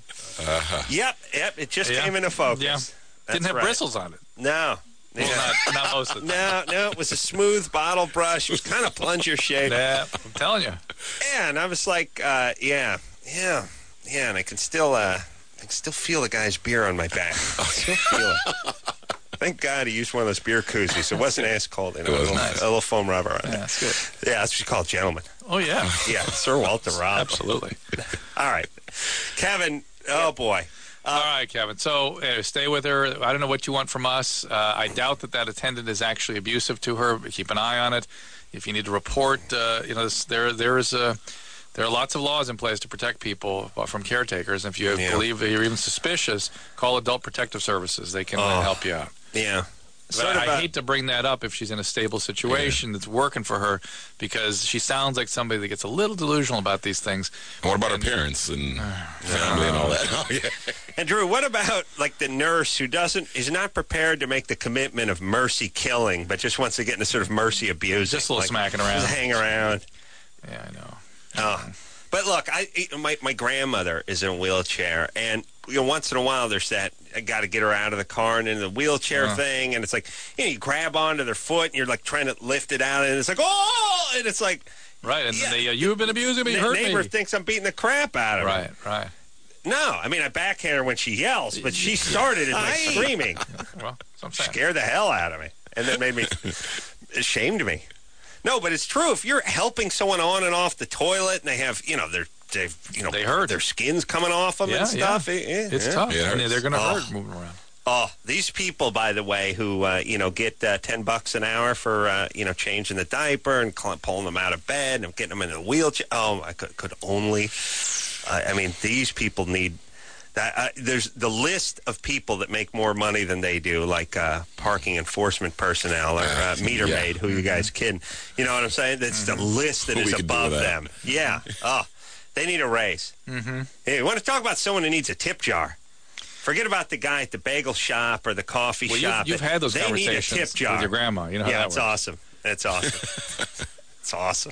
Yep, yep, it just Yeah. came into focus. Yeah. That's Didn't have right. bristles on it. No. Well, Yeah. not, not most of the time. No, no, it was a smooth bottle brush. It was kind of plunger shaped. Yeah, I'm telling you. Yeah, and I was like, uh, yeah, yeah, yeah, and I can still, uh, I can still feel the guy's beer on my back. I still feel it. Thank God he used one of those beer koozies. It wasn't ice cold. You know, It was a, little, nice. a little foam rubber on Yeah, it. that's good. Yeah, that's what you call a gentleman. Oh, yeah. Yeah, Sir Walter Robb. Absolutely. All right, Kevin. Oh boy. All right, Kevin. So uh, stay with her. I don't know what you want from us. Uh, I doubt that that attendant is actually abusive to her. But keep an eye on it. If you need to report, uh, you know, this, there there is a there are lots of laws in place to protect people uh, from caretakers. And if you Yeah. believe you're even suspicious, call Adult Protective Services. They can uh, Oh. help you out. Yeah. But Sort of I a- hate to bring that up if she's in a stable situation that's working for her, because she sounds like somebody that gets a little delusional about these things. And what about her parents and family and all that? Oh, yeah. And Drew, what about like the nurse who doesn't is not prepared to make the commitment of mercy killing, but just wants to get into sort of mercy abuse, Just a little like, smacking around. just hang around. Yeah, I know. Oh. But look, I my my grandmother is in a wheelchair, and you know once in a while there's that I got to get her out of the car and into the wheelchair Uh. thing, and it's like you know you grab onto their foot and you're like trying to lift it out, and it's like oh, and it's like Right, and Yeah. they, uh, you have been abusing me, you the hurt neighbor me. thinks I'm beating the crap out of her. Right, right. No, I mean I backhand her when she yells, but she started it by screaming. Well, that's what I'm saying. Scared the hell out of me, and then made me ashamed of me. No, but it's true. If you're helping someone on and off the toilet, and they have, you know, they're they've, you know, They hurt. their skin's coming off them Yeah, and stuff. yeah. eh, eh, It's yeah. tough. Yeah, it I mean, hurts. they're going to Oh. hurt moving around. Oh, these people, by the way, who uh, you know get uh, ten bucks an hour for uh, you know changing the diaper and cl- pulling them out of bed and getting them in a wheelchair. Oh, I could, could only. Uh, I mean, these people need. That, uh, there's the list of people that make more money than they do, like uh, parking enforcement personnel or uh, meter Yeah. maid. Who you guys kidding? You know what I'm saying? That's the list that Who is we could do above with that. them. Yeah. Oh, they need a raise. Mm-hmm. Hey, you want to talk about someone who needs a tip jar? Forget about the guy at the bagel shop or the coffee Well, shop. you've, you've had those they conversations need a tip jar. with your grandma. You know how Yeah, that it's works. awesome. It's awesome. It's awesome.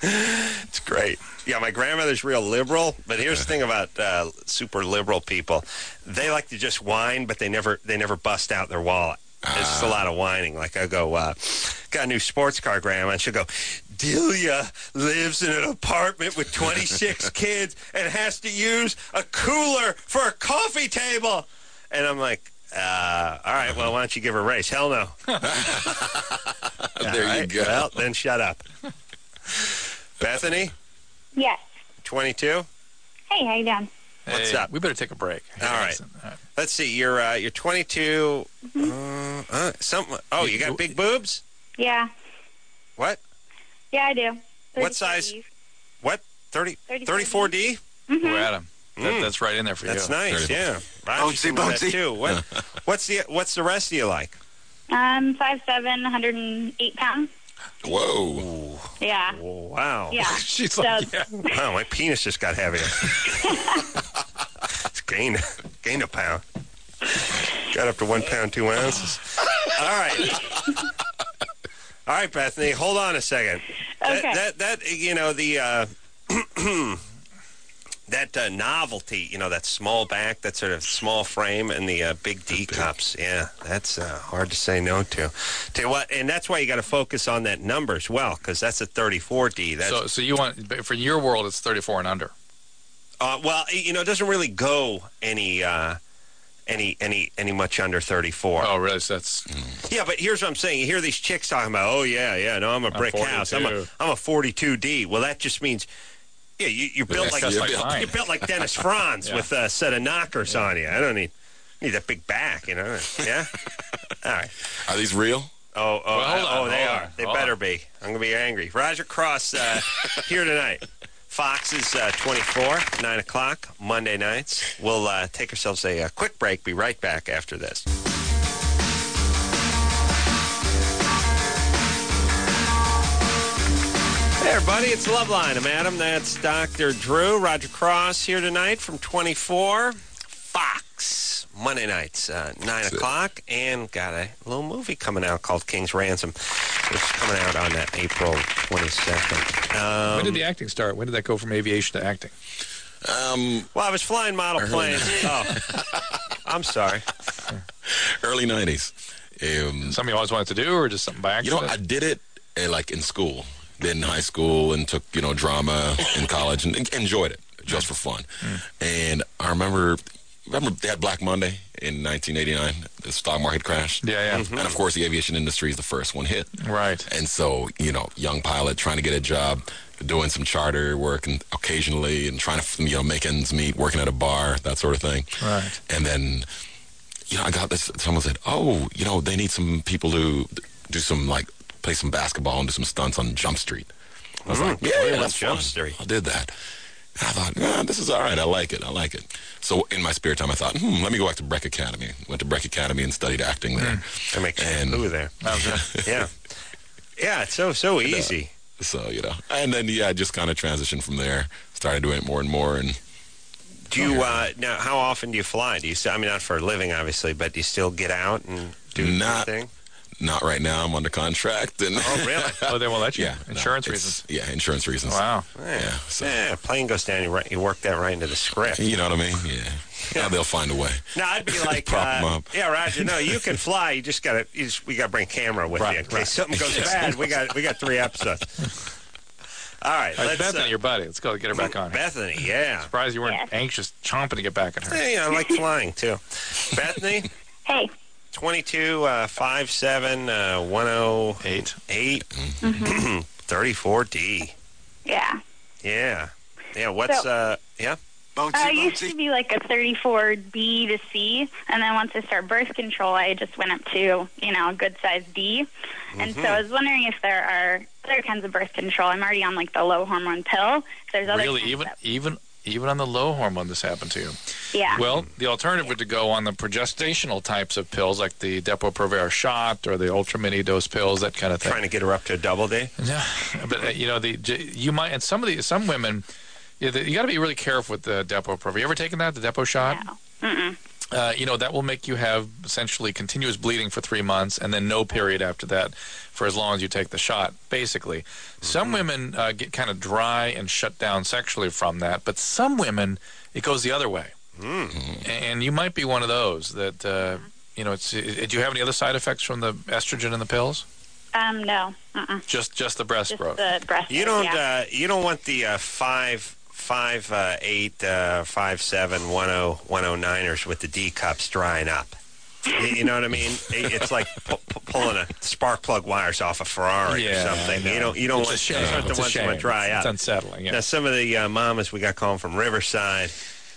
It's great. Yeah, my grandmother's real liberal, but here's the thing about uh, super liberal people: they like to just whine, but they never they never bust out their wallet. There's just a lot of whining. Like I go, uh, got a new sports car, Grandma, and she'll go, Delia lives in an apartment with twenty-six kids and has to use a cooler for a coffee table, and I'm like. Uh, all right, well, why don't you give her a raise? Hell no. There All you right, go. Well, then shut up. Bethany, Yes. twenty-two. Hey, how you doing? What's Hey, up? We better take a break. All right. Listen, all right. Let's see. You're uh, you're twenty-two. Uh, uh, some. Oh, you got big boobs. Yeah. What? Yeah, I do. What size? What? thirty, thirty-four thirty-four D? We're at 'em. That, Mm. That's right in there for That's you. nice. Thirty. Yeah. Roger Bouncy, seems that bouncy. too. What? What's the What's the rest of you like? Um, five seven, one hundred eight pounds. Whoa. Yeah. Oh, wow. Yeah. She's So, like, yeah. Wow, my penis just got heavier. It's gained gained a pound. Got up to one pound two ounces. All right. All right, Bethany. Hold on a second. That, Okay. that that you know the uh, that uh, novelty. You know that small back, that sort of small frame, and the uh, big D cups. Yeah, that's uh, hard to say no to. Tell you what, and that's why you got to focus on that number as well, because that's a thirty-four D. That's So, so you want, for your world, it's thirty-four and under. Uh, well, you know, it doesn't really go any, uh, any, any, any much under thirty-four. Oh, really? So that's Yeah, but here's what I'm saying. You hear these chicks talking about, oh yeah, yeah, no, I'm a brick house. I'm a, forty-two. I'm a forty-two D. Well, that just means, yeah, you, you're built like, that's you're like built- mine. you're built like Dennis Franz Yeah. with a set of knockers on you. I don't need need that big back, you know. Yeah. All right. Are these real? Oh, oh, Well, hold oh, on, they hold are. on, They hold better on. be. I'm gonna be angry. Roger Cross uh, here tonight. Fox is uh, twenty-four, nine o'clock, Monday nights. We'll uh, take ourselves a, uh quick break. Be right back after this. Hey, everybody, it's Loveline. I'm Adam. That's Doctor Drew. Roger Cross here tonight from twenty-four. Fox. Monday nights, uh, nine o'clock. And got a little movie coming out called King's Ransom. It's coming out on uh, April twenty-second. Um, when did the acting start? When did that go from aviation to acting? Um, well, I was flying model early planes. Oh, I'm sorry. Early nineties. Um, Something you always wanted to do, or just something by you accident? know, I did it uh, like in school. Did in high school and took, you know, drama in college and, and enjoyed it just for fun. Mm. And I remember, remember they had Black Monday in nineteen eighty-nine, the stock market crash. Yeah, yeah. Mm-hmm. And of course, the aviation industry is the first one hit. Right. And so, you know, young pilot trying to get a job, doing some charter work and occasionally and trying to, you know, make ends meet, working at a bar, that sort of thing. Right. And then, you know, I got this, someone said, oh, you know, they need some people to do some, like, play some basketball and do some stunts on Jump Street. I was mm, like, yeah, yeah, that's Jump fun. Street. I did that. And I thought, yeah, this is all right. I like it. I like it. So in my spare time, I thought, hmm, let me go back to Breck Academy. Went to Breck Academy and studied acting there. Mm. I make and, shampoo there. Okay. Yeah. Yeah, it's so, so easy. Uh, so, you know. And then, yeah, I just kind of transitioned from there. Started doing it more and more. And do you, uh, now, how often do you fly? Do you still, I mean, not for a living, obviously, but do you still get out and do not, your thing? Not right now. I'm under contract. And oh, really? Oh, they won't let you? Yeah. Insurance no, reasons? Yeah, insurance reasons. Wow. Yeah. Yeah, so. yeah, plane goes down, you, right, you work that right into the script. You know what I mean? Yeah. Yeah, they'll find a way. No, I'd be like, Prop 'em uh, up. yeah, Roger. No, you can fly. You just gotta, you just, we gotta bring a camera with Right, you in case right. something goes bad. We got, we got three episodes. All right, All right, let's. Bethany, uh, your buddy. Let's go get her back on. Bethany, yeah. Surprised you weren't Yes. anxious, chomping to get back at her. Hey, I like flying too. Bethany, Hey. twenty-two, uh, five seven, uh, one oh Eight. eight, thirty-four D. Yeah. Yeah, yeah. What's So- uh, yeah? I used to be like a thirty-four B to C, and then once I started birth control, I just went up to, you know, a good size D. And so I was wondering if there are other kinds of birth control. I'm already on like the low hormone pill. If there's other Really? kinds Even that- even even on the low hormone, this happened to you? yeah. Well, the alternative would to go on the progestational types of pills, like the Depo-Provera shot or the ultra mini dose pills, that kind of thing. Trying to get her up to a double D. Yeah, but uh, you know, the you might, and some of the some women, you, you got to be really careful with the Depo-Provera. You ever taken that, the Depo shot? No. Mm-mm. Uh, you know, that will make you have essentially continuous bleeding for three months and then no period after that for as long as you take the shot, basically. Mm-hmm. Some women uh, get kind of dry and shut down sexually from that, but some women, it goes the other way. Mm-hmm. And you might be one of those that, uh, you know, it's, it, do you have any other side effects from the estrogen in the pills? Um, no. Uh-uh. Just just the breast Just growth. the breast. You don't, yeah. uh, you don't want the uh, five. Five uh, eight uh, five seven one oh one oh niners with the D cups drying up. You, you know what I mean? It- It's like pu- pu- pulling a spark plug wires off a Ferrari Yeah, or something. I know. You don't. You don't It's a want, shame. those aren't the It's a ones that want shame. to dry It's up. unsettling, yeah. Now some of the uh, mamas we got calling from Riverside,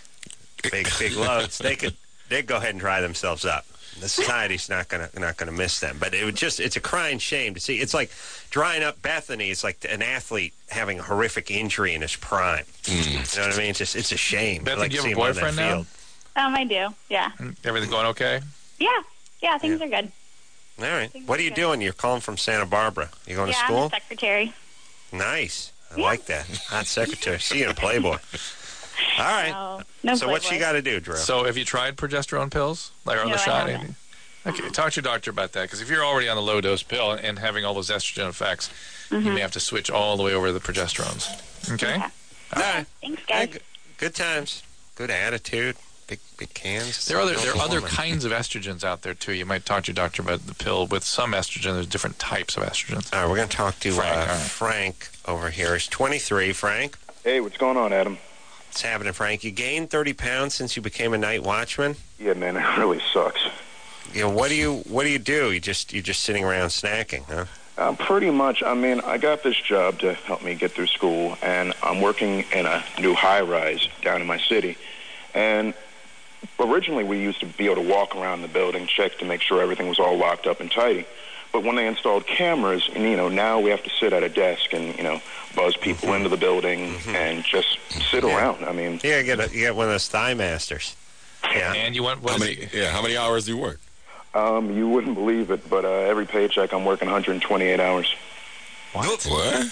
big big loads. They could they go ahead and dry themselves up. The society's not gonna not gonna miss them. But it would just it's a crying shame to see. It's like drying up Bethany. It's like an athlete having a horrific injury in his prime. You know what I mean? It's just it's a shame. Bethany, I like do you to have see a him on that boyfriend now? field. Um, I do. Yeah. Everything going okay? Yeah. Yeah, things are good. All right. Things What are are you good. doing? You're calling from Santa Barbara. You going yeah, to I'm school? a secretary. Nice. I Yeah. like that. Hot secretary. See you in a Playboy. All right. No, no so what Playboy. you got to do, Drew? So have you tried progesterone pills? Like on No, the I shot? haven't. Okay, talk to your doctor about that, because if you're already on the low dose pill and having all those estrogen effects, Mm-hmm. you may have to switch all the way over to the progesterones. Okay? Okay. All right. Thanks, Yeah, guys. good, good times. Good attitude. Big big cans. There are other there are other Oklahoma. kinds of estrogens out there too. You might talk to your doctor about the pill with some estrogen. There's different types of estrogens. All right, we're going to talk to Frank, uh, all right. Frank over here. He's twenty-three. Frank, Hey, what's going on, Adam? what's happening, Frank? You gained thirty pounds since you became a night watchman. Yeah, man, it really sucks. You know, what do you what do you do? You just you're just sitting around snacking, huh? Uh, pretty much. I mean, I got this job to help me get through school, and I'm working in a new high-rise down in my city. And originally, we used to be able to walk around the building, check to make sure everything was all locked up and tidy. But when they installed cameras, and you know, now we have to sit at a desk and you know, buzz people Mm-hmm. into the building and just sit Yeah. around. I mean, Yeah, you get a, you get one of those thigh masters. Yeah. And you went what How is many? it? Yeah, how many hours do you work? um, you wouldn't believe it, but uh, every paycheck I'm working one hundred twenty-eight hours. What? What?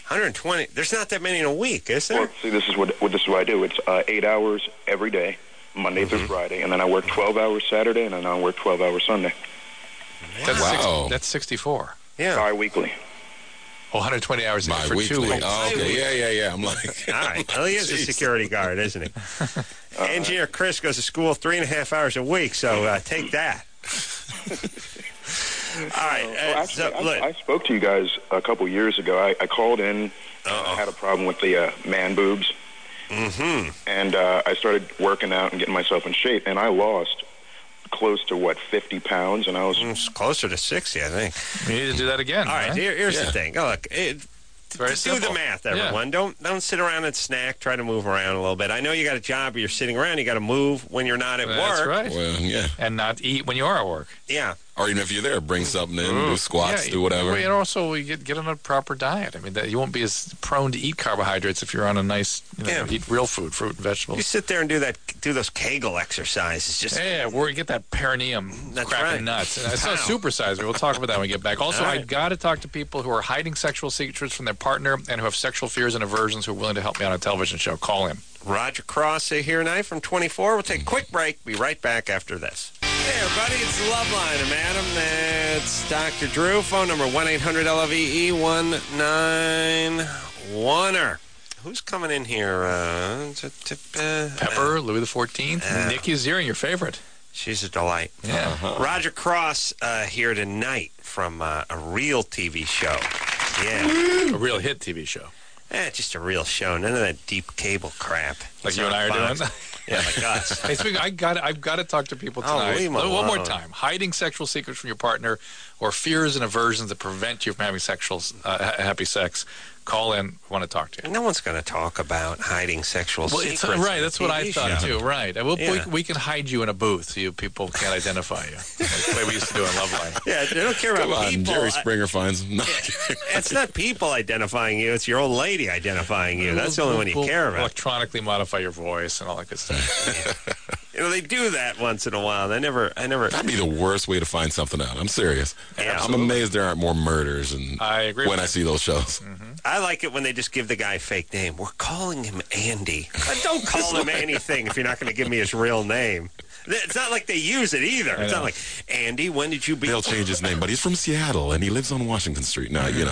one hundred twenty. There's not that many in a week, is there? Well, see, this is what, what this is what I do. It's uh, eight hours every day, Monday Mm-hmm. through Friday, and then I work twelve hours Saturday, and then I work twelve hours Sunday. That's, Wow. six, that's sixty-four. Yeah. Bi-weekly. Oh, one hundred twenty hours a day for Bi-weekly. two weeks. Oh, okay. Yeah, yeah, yeah. I'm like, All right. Well, he is a Jeez. security guard, isn't he? Uh, Engineer Chris goes to school three and a half hours a week, so uh, take that. All right. Well, Uh, actually, so, I, look, I spoke to you guys a couple years ago. I, I called in. And I had a problem with the uh, man boobs. mm-hmm. And uh, I started working out and getting myself in shape, and I lost close to, what, fifty pounds, and I was... It's closer to sixty, I think. You need to do that again. All right, right? here, here's Yeah. the thing. Oh, look, it, Very do simple. the math, Yeah. everyone. Don't don't sit around and snack. Try to move around a little bit. I know you got a job, but you're sitting around. You got to move when you're not at That's work. right. well, yeah. And not eat when you are at work. Yeah. Or even if you're there, bring something in, do squats, Yeah, do whatever. And also, we get get on a proper diet. I mean, that, you won't be as prone to eat carbohydrates if you're on a nice, you know, Yeah. eat real food, fruit and You vegetables. sit there and do that. Do those Kegel exercises. Just Yeah, where you get that perineum That's cracking right. nuts. And it's Pow. not supersizer. We'll talk about that when we get back. Also, All right. I got to talk to people who are hiding sexual secrets from their partner and who have sexual fears and aversions who are willing to help me on a television show. Call in. Roger Cross here tonight from twenty-four. We'll take a quick break. Be right back after this. Hey, everybody, it's the Love Line. I'm Adam. That's Doctor Drew. Phone number one eight hundred L O V E one nine one er. Who's coming in here? Uh, t- t- uh, Pepper, Louis the fourteenth, uh, Nikki Ziering, your favorite. She's a delight. Yeah. Roger Cross uh, here tonight from uh, a real T V show. Yeah. A real hit T V show. Eh, just a real show. None of that deep cable crap. Like It's you and not I are Fox. doing. Yeah, like us. Hey, speaking, I got, I've got to talk to people Oh, tonight. leave 'em One more alone. time. Hiding sexual secrets from your partner or fears and aversions that prevent you from having sexual, uh, ha- happy sex. Call in. I want to talk to you. No one's going to talk about hiding sexual Well, it's, secrets. right, on a that's what I T V thought show. too. Right, we'll, Yeah. we, we can hide you in a booth so you people can't identify you. That's the way we used to do in Loveline. Yeah, they don't care Come about on, people. Jerry I- Springer finds him. No. It's not people identifying you. It's your old lady identifying you. That's the only one you We'll care about. Electronically modify your voice and all that good stuff. You know, they do that once in a while. They never, I never. That'd be the worst way to find something out. I'm serious. Yeah. I'm amazed there aren't more murders and I agree when with I you. see those shows. I like it when they just give the guy a fake name. We're calling him Andy. But don't call him anything if you're not going to give me his real name. It's not like they use it either. It's know. not like, Andy, when did you be... They'll change his name, but he's from Seattle and he lives on Washington Street. Now, you know.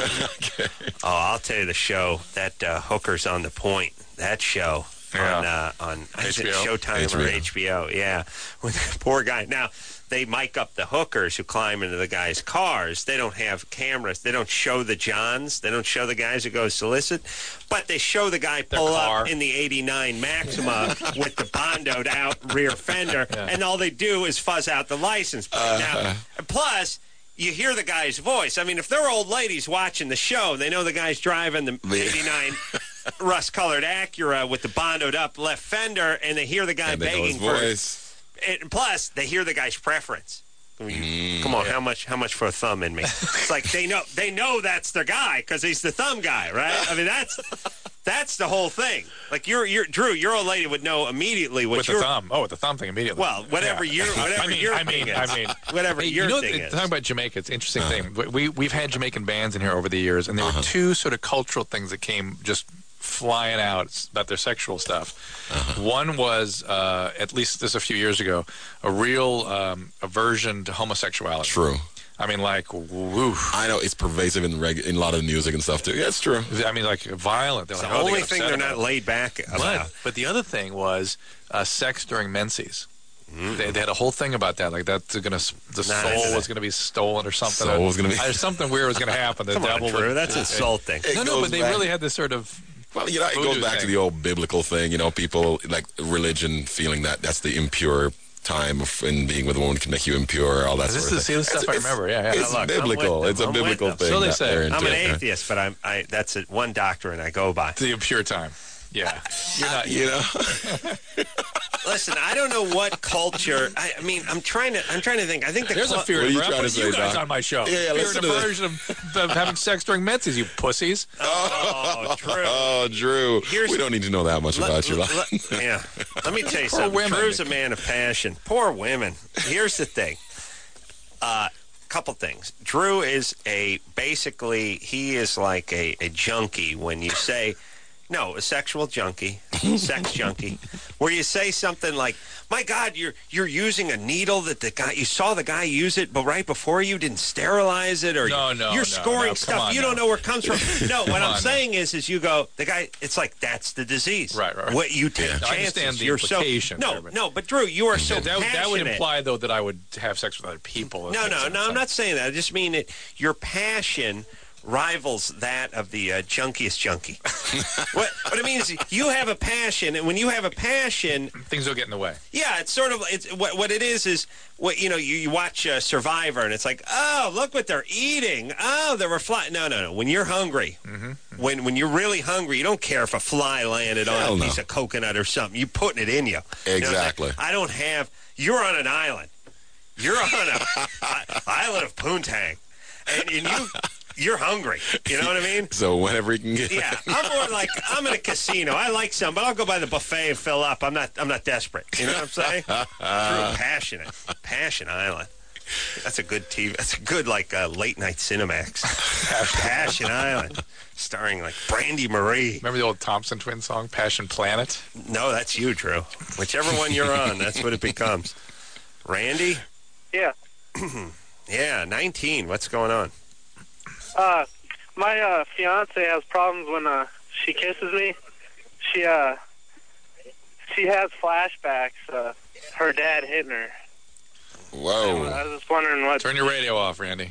Oh, I'll tell you the show, that uh, Hookers on the Point, that show Yeah. on, uh, on is it H B O? Showtime H B or O. H B O, yeah. When the poor guy... Now, they mic up the hookers who climb into the guys' cars. They don't have cameras. They don't show the Johns. They don't show the guys who go solicit. But they show the guy pull car. up in the eighty-nine Maxima with the bondoed out rear fender, and all they do is fuzz out the license plate. Now, plus... You hear the guy's voice. I mean, if they're old ladies watching the show, they know the guy's driving the eighty-nine rust-colored Acura with the bondoed up left fender, and they hear the guy And they know begging his for voice. and plus, they hear the guy's preference. Mm. Come on, how much? How much for a thumb in me? It's like they know they know that's their guy because he's the thumb guy, right? I mean, that's that's the whole thing. Like you're, you're Drew, your old lady would know immediately what With your the thumb. Oh, with the thumb thing immediately. well, whatever Yeah. your whatever I mean, your I mean, thing is. I mean, whatever Hey, your you know, thing th- is. talking about Jamaica, it's an interesting thing. We we've had Jamaican bands in here over the years, and there were two sort of cultural things that came just flying out about their sexual stuff. One was, uh, at least this a few years ago, a real um, aversion to homosexuality. True. I mean, like, woo. I know it's pervasive in, reg- in a lot of the music and stuff, too. Yeah, it's true. I mean, like, violent. They're It's like, the oh, they only get thing upset they're about not it. laid back about. But, but the other thing was uh, sex during menses. They, they had a whole thing about that, like that's gonna the Not into soul that. was gonna be stolen or something. Soul was gonna be- Uh, something weird was gonna happen. The Come on, devil Drew, would, that's insulting. It No, no, goes but they back- really had this sort of. Well, you know, it voodoo goes back to thing. the old biblical thing. You know, people like religion feeling that that's the impure time of and being with a woman can make you impure. All that This sort of is thing. the stuff It's- I remember. Yeah, yeah. It's Look, I'm biblical. with It's them. a I'm with biblical them. thing. So they that say. they're into. I'm an Yeah. atheist, but I'm I that's a, one doctrine I go by. The impure time. Yeah, you're not. You know, Listen, I don't know what culture. I, I mean, I'm trying to. I'm trying to think. I think the There's a cul- fear What are of you I'm trying to putting you say, guys Doc? on my show. Yeah, yeah, fear listen and to this. aversion of, of having sex during menses, you pussies. Oh, Drew. oh, Drew, Here's- we don't need to know that much Let- about your let- life. yeah. Let me tell you Poor something. women. Drew's a man of passion. Poor women. Here's the thing. Uh, couple things. Drew is a, basically, he is like a, a junkie when you say, no, a sexual junkie, sex junkie, where you say something like, my God, you're you're using a needle that the guy, you saw the guy use it, but right before you didn't sterilize it, or No, no, you're no, scoring no, stuff on you don't now. know where it comes from. No, what I'm on saying is, is you go, the guy, it's like, that's the disease. Right, right, right. What you take Yeah. chances. I understand the you're so, implication no, there, but- no, but Drew, you are so that, that would passionate. imply, though, that I would have sex with other people. No, no, no, I'm not saying that. I just mean that your passion rivals that of the uh, junkiest junkie. what, what I mean is you have a passion, and when you have a passion, Things will get in the way. yeah, it's sort of, it's what what it is is what you know. You, you watch uh, Survivor, and it's like, oh, look what they're eating. Oh, they were fly. No, no, no. When you're hungry, Mm-hmm. when when you're really hungry, you don't care if a fly landed on Hell a no. piece of coconut or something. You putting it in you. You know what I'm saying? Exactly. I don't have. You're on an island. You're on a I- island of poontang, and, and you. You're hungry. You know what I mean? So whenever you can get. Yeah, I'm more like I'm in a casino. I like some, but I'll go by the buffet and fill up. I'm not. I'm not desperate. You know what I'm saying? True, passionate, Passion Island. That's a good T V. That's a good like uh, late night Cinemax. Passion Island, starring like Brandy Marie. Remember the old Thompson Twins song, Passion Planet? No, that's you, Drew. Whichever one you're on, that's what it becomes. Randy? Yeah. Yeah, nineteen. What's going on? Uh, my uh, fiance has problems when uh, she kisses me. She uh, she has flashbacks. Uh, her dad hitting her. Whoa. I was just wondering what. Turn your radio off, Randy.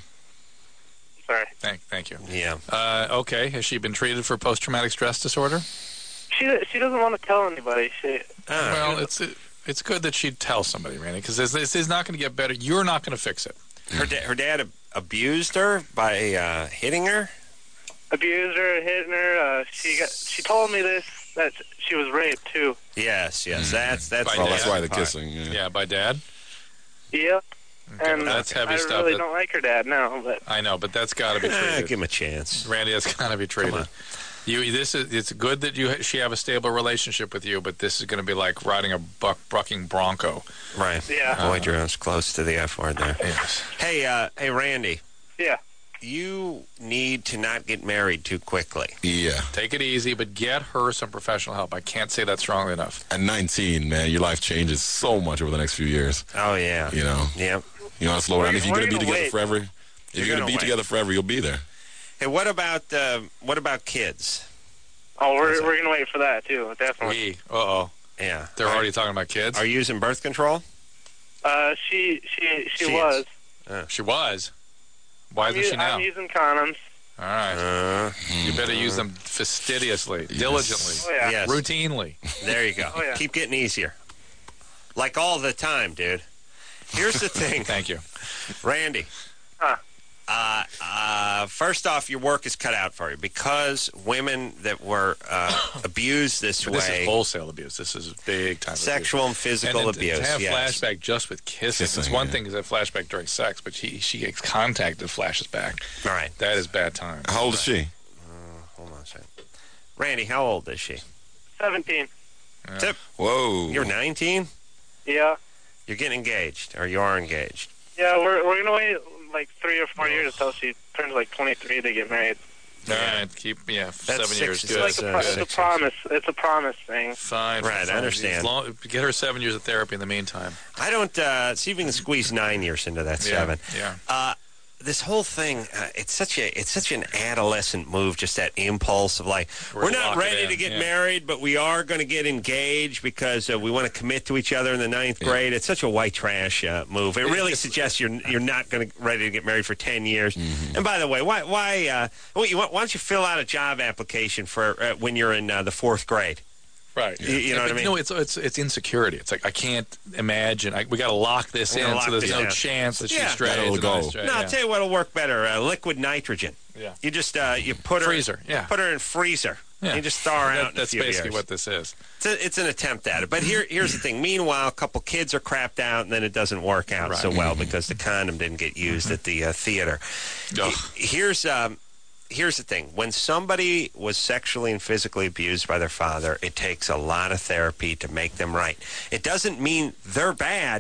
Sorry. Thank, thank you. Yeah. Uh, okay. Has she been treated for post-traumatic stress disorder? She she doesn't want to tell anybody. She. Ah, Well, it's it's good that she'd tell somebody, Randy, because this, this is not going to get better. You're not going to fix it. her, da- her dad ab- abused her by uh, hitting her? Abused her, hitting her. Uh, she got. She told me this that she was raped too. Yes, yes. That's that's By Well, dad. that's why the part. kissing. Yeah. Yeah, by dad. Yeah. Okay, And well, that's heavy I stuff. really that- don't like her dad now, but I know, but that's got to be Ah, treated. give him a chance. Randy, that's got to be treated. on. You, this is. It's good that you she have a stable relationship with you, but this is going to be like riding a buck bucking bronco. Right. Yeah. Boy, Drew, I was close to the F word there. Yes. Hey, uh, hey, Randy. yeah. You need to not get married too quickly. Yeah. Take it easy, but get her some professional help. I can't say that strongly enough. At nineteen, man, your life changes so much over the next few years. Oh, yeah. You know, Yep. you want to slow down. We're- If you're we're going to be gonna together wait. forever, if You're you're, going gonna to be wait. together forever, you'll be there. Hey, what about uh, what about kids? Oh, What's we're that? we're gonna wait for that too. Definitely. We. Uh oh. Yeah. They're are, already talking about kids. Are you using birth control? Uh, she she she, She was. is. She was. Why I'm, isn't u- she now? I'm using condoms. All right. Uh, You better use them fastidiously, Yes. diligently, Oh yeah. yes. routinely. There you go. Oh, yeah. Keep getting easier. Like all the time, dude. Here's the thing, Thank you. Randy. Huh. Uh, uh, first off, your work is cut out for you because women that were uh, abused this But this way, is wholesale abuse. This is big time sexual and abuse. physical and to- abuse. To have yes. flashback just with kissing. Kissing, it's one yeah. thing is that flashback during sex, but she she gets contact that flashes back. All right. That is bad time. How old is she? Hold on a second. Randy, how old is she? Seventeen. Tip. Whoa. You're nineteen? Yeah. You're getting engaged, or you are engaged. Yeah. We're we're gonna wait like three or four years until she turns like twenty-three to get married. All right, keep yeah, seven six- years. it's Good. It's like a, pro- uh, it's a six promise. It's a promise thing. Fine. Right, I fine. understand. As long- get her seven years of therapy in the meantime. I don't uh, see if we can squeeze nine years into that Yeah, seven. yeah. Uh, this whole thing, uh, it's such a it's such an adolescent move, just that impulse of like, We're we're, not lock it ready in, to get yeah. married, but we are going to get engaged because uh, we want to commit to each other in the ninth grade. It's such a white trash uh, move. It really suggests you're you're not going to ready to get married for ten years. And by the way, why why uh, why why don't you fill out a job application for uh, when you're in uh, the fourth grade? Right. You- you know but what I mean? No, it's it's it's insecurity. It's like I can't imagine. I, we got to lock this We in, gotta so lock there's this no in. chance that Yeah. she's straight. That'll and go. I'm straight, No, yeah. I'll tell you what'll work better: uh, liquid nitrogen. Yeah. You just uh, you put her Freezer, yeah. put her in freezer. Yeah. You just thaw her That- out. In that's a few basically years. what this is. It's, a, it's an attempt at it. But here, here's the thing. Meanwhile, a couple kids are crapped out, and then it doesn't work out Right. so well because the condom didn't get used at the uh, theater. Ugh. Here's um, here's the thing. When somebody was sexually and physically abused by their father, it takes a lot of therapy to make them right. It doesn't mean they're bad,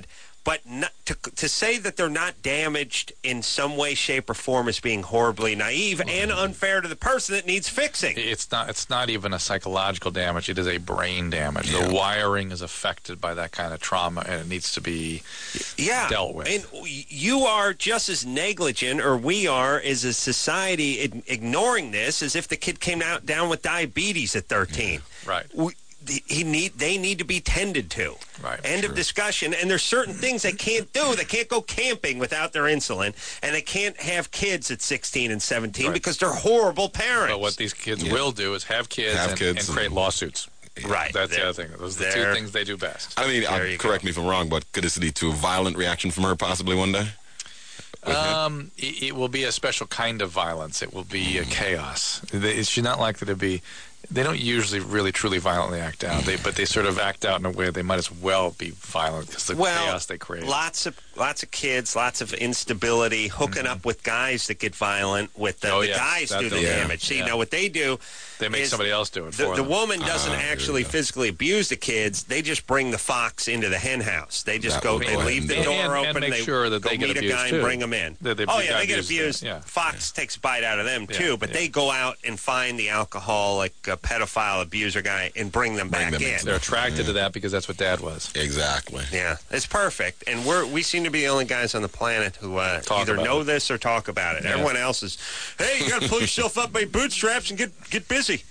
But not, to to say that they're not damaged in some way, shape, or form is being horribly naive and unfair to the person that needs fixing. It's not. It's not even a psychological damage. It is a brain damage. Yeah. The wiring is affected by that kind of trauma, and it needs to be yeah. dealt with. And you are just as negligent, or we are, as a society, ig- ignoring this as if the kid came out down with diabetes at thirteen. Right. We, He need they need to be tended to. Right. End Sure. of discussion. And there's certain things they can't do. They can't go camping without their insulin, and they can't have kids at sixteen and seventeen Right. because they're horrible parents. But what these kids Yeah. will do is have kids, Have and, kids and and- create lawsuits. Right. That's the They're- other thing. Those are the they're- two things they do best. I mean, There uh, you correct go. me if I'm wrong, but could this lead to a violent reaction from her possibly one day? With him? Um, it, it will be a special kind of violence. It will be a chaos. They, she's not likely to be. They don't usually really truly violently act out. They, but they sort of act out in a way they might as well be violent because the well, chaos they create. lots of lots of kids, lots of instability, hooking up with guys that get violent. With the, Mm-hmm. Oh, the yes, guys that do the they'll do. damage. See, Yeah. now what they do, They make is somebody else do it The, for the them. woman doesn't Ah, here actually we go. physically abuse the kids. They just bring the fox into the hen house. They just That go would and go leave the ahead door and- and- and open. make they sure that go they get meet abused, a guy too. and bring them in. They- they- oh they yeah, got they get abused, abused. yeah. Fox takes a bite out of them Yeah, too. But yeah. they go out and find the alcoholic, uh, pedophile abuser guy and bring them Bring back them in. into They're attracted to that because that's what Dad was. Exactly. Yeah, it's perfect, and we're we seem to be the only guys on the planet who uh, Talk either about know it. this or talk about it. Yeah. Everyone else is, hey, you got to pull yourself up by your bootstraps and get get busy.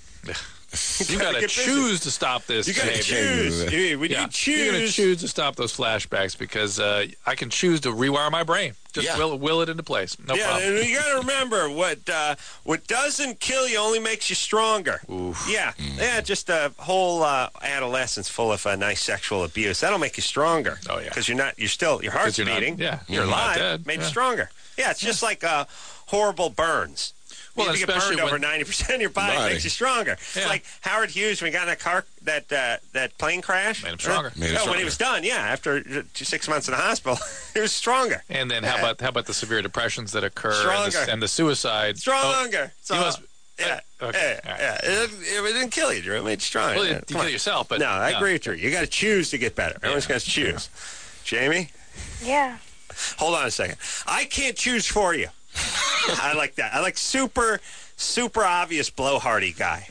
You got to get busy. choose to stop this. You got to behavior. choose. Yeah, when Yeah. you choose, You're going to choose to stop those flashbacks because uh, I can choose to rewire my brain. Just Yeah. will, will it into place. No yeah, problem. and you got to remember what uh, what doesn't kill you only makes you stronger. Oof. Yeah, yeah, just a whole uh, adolescence full of uh, nice sexual abuse. That'll make you stronger. Oh, yeah. because you're not, you're still, your heart's you're not- beating. yeah, you're you're not alive. dead. Made you Yeah. stronger. Yeah, it's just like uh, horrible burns. Well, you get especially burned over when- ninety percent of your body, Body. makes you stronger. It's Yeah. like Howard Hughes when he got in that car, that uh, that plane crash. Made him stronger. Uh, Made him no, when stronger. he was done, yeah, after uh, six months in the hospital, he was stronger. And then how Yeah. about how about the severe depressions that occur and Stronger. the, and the suicide? Stronger. Oh, you So, must- yeah, okay, yeah, all right. yeah. It, didn't- it didn't kill you, Drew. It made you stronger. Well, you, Yeah, you come kill on. yourself, but no, I yeah. agree with you. You got to choose to get better. Everyone's got to choose. Jamie, Yeah. hold on a second. I can't choose for you. I like that. I like super, super obvious blowhardy guy.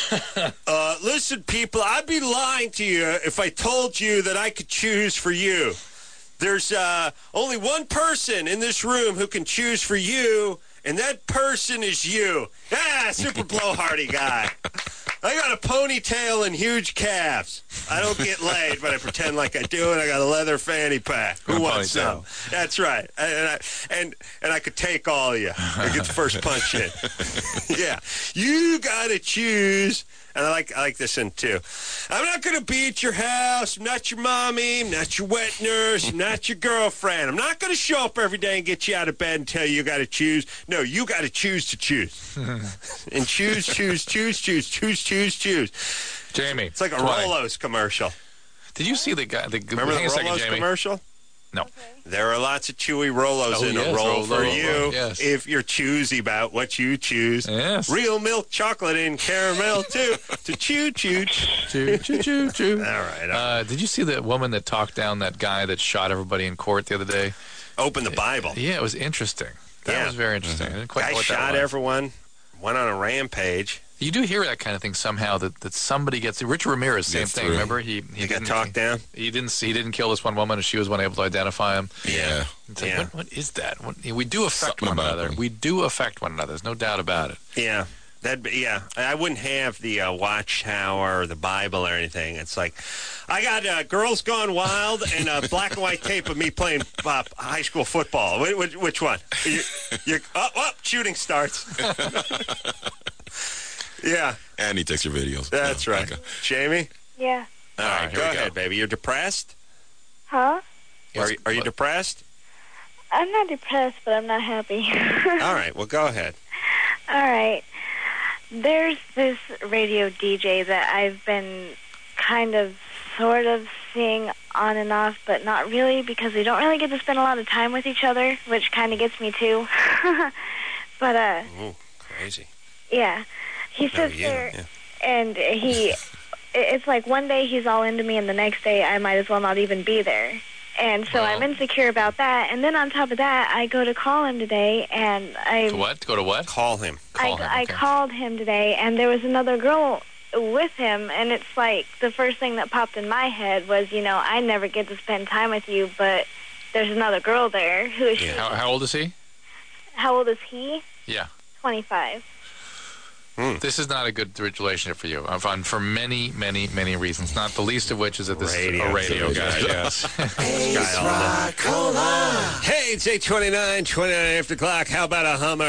uh, listen, people, I'd be lying to you if I told you that I could choose for you. There's uh, only one person in this room who can choose for you, and that person is you. Ah, super blowhardy guy. I got a ponytail and huge calves. I don't get laid, but I pretend like I do, and I got a leather fanny pack. Who A wants ponytail. some? That's right. And I, and and I could take all of you. I get the first punch in. Yeah, you got to choose. And I like I like this one too. I'm not going to be at your house. I'm not your mommy. I'm not your wet nurse. I'm not your girlfriend. I'm not going to show up every day and get you out of bed and tell you you got to choose. No, you got to choose to choose. And choose, choose, choose, choose, choose, choose, choose. Jamie, It's like a twenty. Rolos commercial. Did you see the guy? The, Remember the hang a second, Rolos Jamie. commercial? No. There are lots of chewy Rolos Oh, in yes, a roll roll, for roll, you roll, yes. if you're choosy about what you choose. Yes. Real milk chocolate and caramel, too, to chew, chew. Choo, choo, choo, choo. All right. all right. Uh, did you see that woman that talked down that guy that shot everybody in court the other day? Open the Bible. Yeah, it was interesting. That Yeah. was very interesting. I didn't quite Guy know what that shot was. everyone, went on a rampage. You do hear that kind of thing somehow that, that somebody gets Richard Ramirez, same Gets thing. through. Remember he he He got didn't talked down. He didn't see he didn't kill this one woman, and she was one able to identify him. Yeah. It's like, Yeah. what, what is that? What, we do affect Something one about another. them. We do affect one another. There's no doubt about it. Yeah. That yeah, I wouldn't have the uh, Watchtower or the Bible or anything. It's like I got uh, Girls Gone Wild and a black and white tape of me playing uh, high school football. Which, which, which one? You, you, oh, oh, shooting starts. Yeah, And he takes your videos. that's Yeah, right. okay. Jamie, Yeah. all All right, right, here go we go. ahead, baby. You're depressed. Huh? Are you, are you depressed? I'm not depressed, but I'm not happy. All right, well, go ahead. All right. There's this radio D J that I've been kind of sort of seeing on and off, but not really because we don't really get to spend a lot of time with each other, which kind of gets me too. But, uh, Ooh, crazy. yeah. He Oh, sits yeah, there, yeah. and he, it's like one day he's all into me, and the next day I might as well not even be there. And so Well. I'm insecure about that. And then on top of that, I go to call him today, and I To what? Go to what? Call him. Call I, him, I okay. called him today, and there was another girl with him, and it's like the first thing that popped in my head was, you know, I never get to spend time with you, but there's another girl there. Who is she? How, how old is he? How old is he? Yeah. twenty-five. This is not a good relationship for you, uh, for for many, many, many reasons. Not the least of which is that this Radio. is a radio guy. Yes. Hey, it's eight twenty-nine, twenty-nine after the clock. How about a Hummer?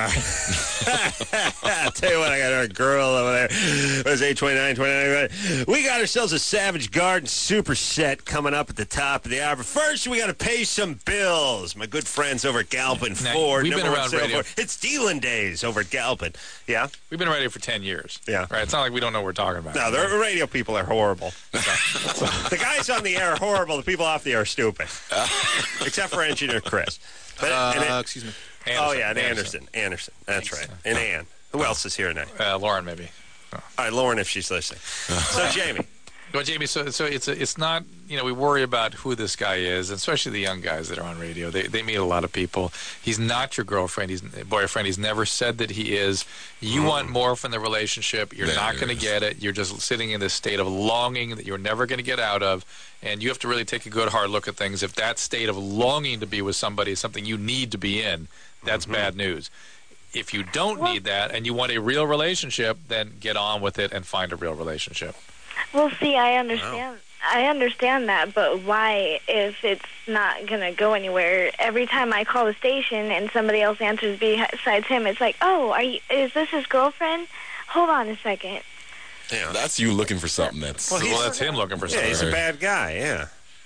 I'll tell you what, I got a girl over there. It was eight twenty-nine, twenty-nine. We got ourselves a Savage Garden super set coming up at the top of the hour. But first, we got to pay some bills. My good friends over at Galpin Now, Ford. we've been number one around sale radio. Ford. It's dealing days over at Galpin. Yeah? We've been radio for ten years. Yeah. Right. It's not like we don't know what we're talking about. No, the radio people are horrible. The guys on the air are horrible. The people off the air are stupid. Except for engineer Chris. But, Uh, and it- excuse me. oh, Anderson. yeah, and Anderson. Anderson. That's right. And Ann. Who else is here tonight? Uh, Lauren, maybe. All right, Lauren, if she's listening. So, Jamie. Well, Jamie, so so it's a, it's not, you know, we worry about who this guy is, especially the young guys that are on radio. They they meet a lot of people. He's not your girlfriend. He's boyfriend. He's never said that he is. You want more from the relationship. You're There not it going to is. get it. You're just sitting in this state of longing that you're never going to get out of, and you have to really take a good hard look at things. If that state of longing to be with somebody is something you need to be in, that's bad news. If you don't need that and you want a real relationship, then get on with it and find a real relationship. Well, see, I understand. I understand that, but why, if it's not going to go anywhere, every time I call the station and somebody else answers besides him, it's like, oh, are you, is this his girlfriend? Hold on a second. Yeah. That's you looking for something that's. Well, well that's him looking for Yeah, something. he's a bad guy, yeah.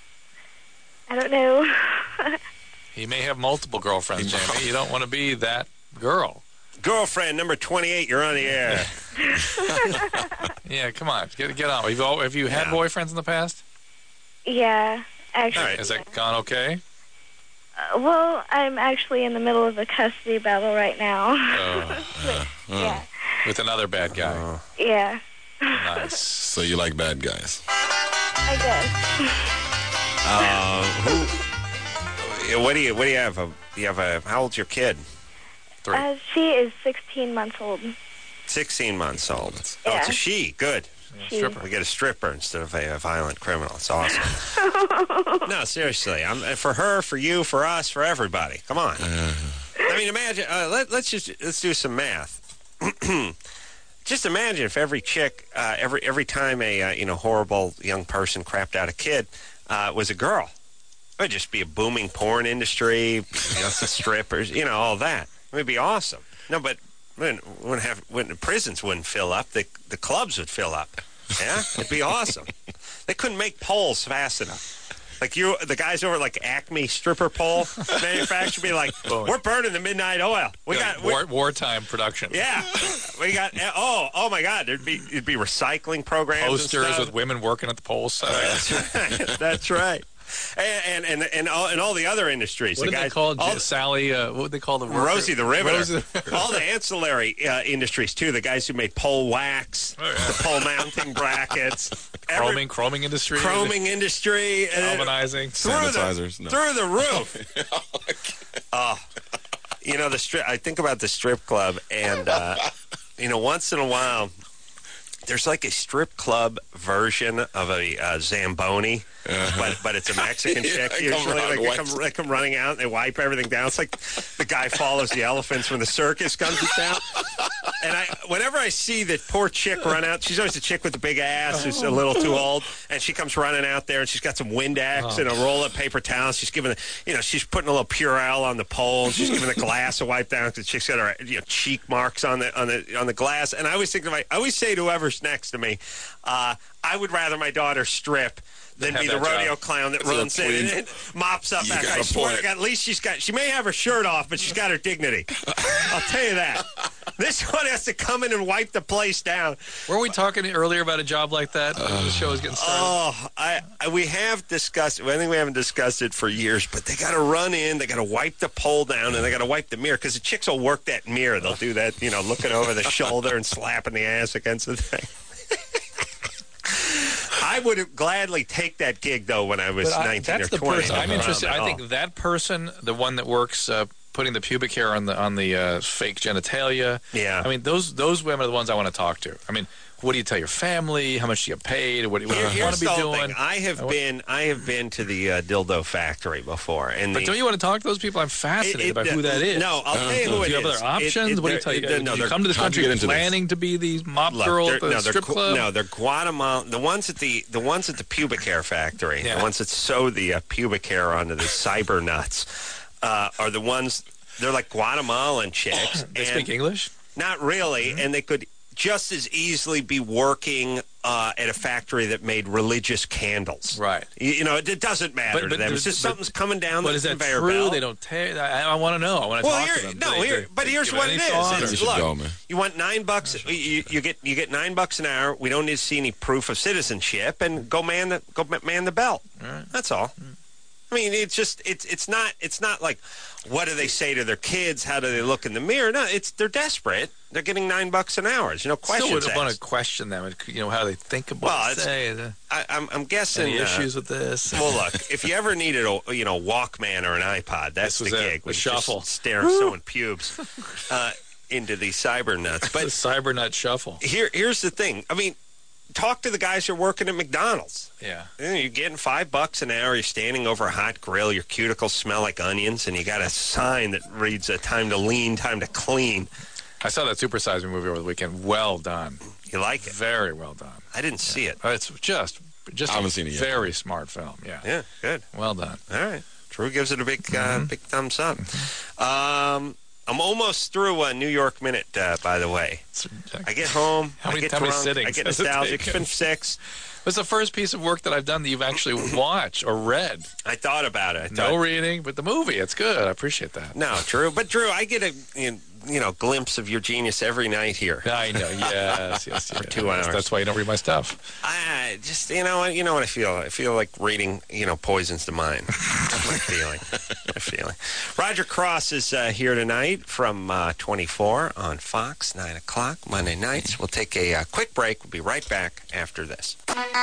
I don't know. He may have multiple girlfriends, Jamie. You don't want to be that girl. Girlfriend number twenty-eight, you're on the air. Yeah, come on. Get get on. Have you, all, have you had Yeah. boyfriends in the past? Yeah, actually. All right. Has that gone okay? Uh, well, I'm actually in the middle of a custody battle right now. Oh, yeah, with another bad guy. Oh. yeah, Nice. So you like bad guys. I guess. Uh, who? What do you? What do you have? A, you have a? How old's your kid? Three. Uh, she is sixteen months old. Sixteen months old. Oh, Yeah. it's a she. Good. She- Stripper. We get a stripper instead of a, a violent criminal. It's awesome. No, seriously. I'm for her, for you, for us, for everybody. Come on. I mean, imagine. Uh, let, let's just let's do some math. Just imagine if every chick, uh, every every time a uh, you know horrible young person crapped out a kid uh, was a girl. It would just be a booming porn industry, just the strippers, you know, all that. It would be awesome. No, but wouldn't, wouldn't have wouldn't, prisons wouldn't fill up. The the clubs would fill up. Yeah, it'd be awesome. They couldn't make poles fast enough. Like you, the guys over at like Acme stripper pole manufacturer be like, we're burning the midnight oil. We Yeah, got war, wartime production. yeah, we got oh oh my God, there'd be it'd be recycling programs, and Posters stuff. with women working at the polls. That's right. That's right. And and and and all, and all the other industries. What the did guys, they call all J- Sally? Uh, what would they call the worker? Rosie the Riveter. Rosie the- all the ancillary uh, industries too. The guys who made pole wax, Oh, yeah. the pole mounting brackets, every- Chroming, chroming industry. chroming industry, and Galvanizing. through Sanitizers, the no. through the roof. Oh, you know the strip. I think about the strip club, and uh, you know, once in a while, there's like a strip club version of a uh, Zamboni, but but it's a Mexican Yeah, chick they come usually. around Like they wiped. come, they come running out and they wipe everything down. It's like the guy follows the elephants when the circus comes to town. And I, whenever I see that poor chick run out, she's always a chick with the big ass who's a little too old, and she comes running out there and she's got some Windex and a roll of paper towels. She's giving, the, you know, she's putting a little Purell on the pole. And she's giving the glass a wipe down because the chick's got her, you know, cheek marks on the on the on the glass. And I always think to my, I always say to whoever's next to me, uh, I would rather my daughter strip than Have be the that job. rodeo clown that That's a runs in point. and, and mops up You back. got I a swear to point. God, at least she's got, she may have her shirt off, but she's got her dignity. I'll tell you that. This one has to come in and wipe the place down. Weren't we talking earlier about a job like that? when the show was getting started. Oh, I, I we have discussed it. I think we haven't discussed it for years, but they got to run in, they got to wipe the pole down, and they got to wipe the mirror because the chicks will work that mirror. They'll do that, you know, looking over the shoulder and slapping the ass against the thing. I would gladly take that gig, though, when I was But I- nineteen that's or the twenty. person I'm No interested. problem I at think that person, the one that works uh, putting the pubic hair on the on the uh, fake genitalia. Yeah. I mean, those those women are the ones I want to talk to. I mean, what do you tell your family? How much do you get paid? What do you, what Here- do you want here's to be the whole doing? thing. I have I wa- been I have been to the uh, dildo factory before, and But the, don't you want to talk to those people? I'm fascinated It- it- about who that is. No, I'll tell you who it Do you have is. other options? It- it- what do you they're- tell you? it- Did no, you they're- come to this how'd you country get into this? planning to be the mop Look, girl they're- at the no, they're strip Gu- club? No, they're Guatemalan. The ones at the the ones at the pubic hair factory, Yeah. the ones that sew the uh, pubic hair onto the cyber nuts, uh, are the ones. They're like Guatemalan chicks. They and speak English? Not really, Mm-hmm. and they could just as easily be working uh, at a factory that made religious candles. Right. You, you know, it, it doesn't matter to them. there's- It's just but- something's coming down But the is that conveyor true? belt. They don't take. I, I want to know. I want to Well, talk here, to them. no, They- here, they- but they here's give what any it thought, is. or- It's, should look, go, man. you want nine bucks. You, you get you get nine bucks an hour. We don't need to see any proof of citizenship, and go man the go man the belt. Right. That's all. I mean, it's just it's it's not it's not like what do they say to their kids? How do they look in the mirror? No, it's they're desperate. They're getting nine bucks an hour. There's no questions Still would asked. want to question them. You know how they think about. Well, it, it's- say, the, I, I'm, I'm guessing any uh, issues with this? Well, look, if you ever needed a you know Walkman or an iPod, that's This the was it, gig. the when you shuffle. just stare sewing pubes uh, into the cyber nuts. the But Cybernut Shuffle. here, here's the thing. I mean, talk to the guys who are working at McDonald's. Yeah. You know, you're getting five bucks an hour. You're standing over a hot grill. Your cuticles smell like onions, and you got a sign that reads uh, "Time to lean, time to clean." I saw that Super Size Me movie over the weekend. Well done. You like it? Very well done. I didn't see it. Uh, It's just, just I haven't a seen it yet. very smart film. Yeah. Yeah, good. Well done. All right. Drew gives it a big, Mm-hmm. uh, big thumbs up. Um, I'm almost through a New York Minute, uh, by the way. It's- I get home. How I many- get how many drunk, sittings I get has it nostalgic. It's taken? been six. It's the first piece of work that I've done that you've actually watched or read. I thought about it. I No thought, reading, but the movie, it's good. I appreciate that. no, Drew. But Drew, I get a you you know glimpse of your genius every night here. I know. Yes, yes, yes. two hours. That's why you don't read my stuff. I just you know you know what I feel. I feel like reading you know poisons the mind. That's my feeling. My feeling. Roger Cross is uh, here tonight from uh, twenty-four on Fox, nine o'clock Monday nights. We'll take a uh, quick break. We'll be right back after this.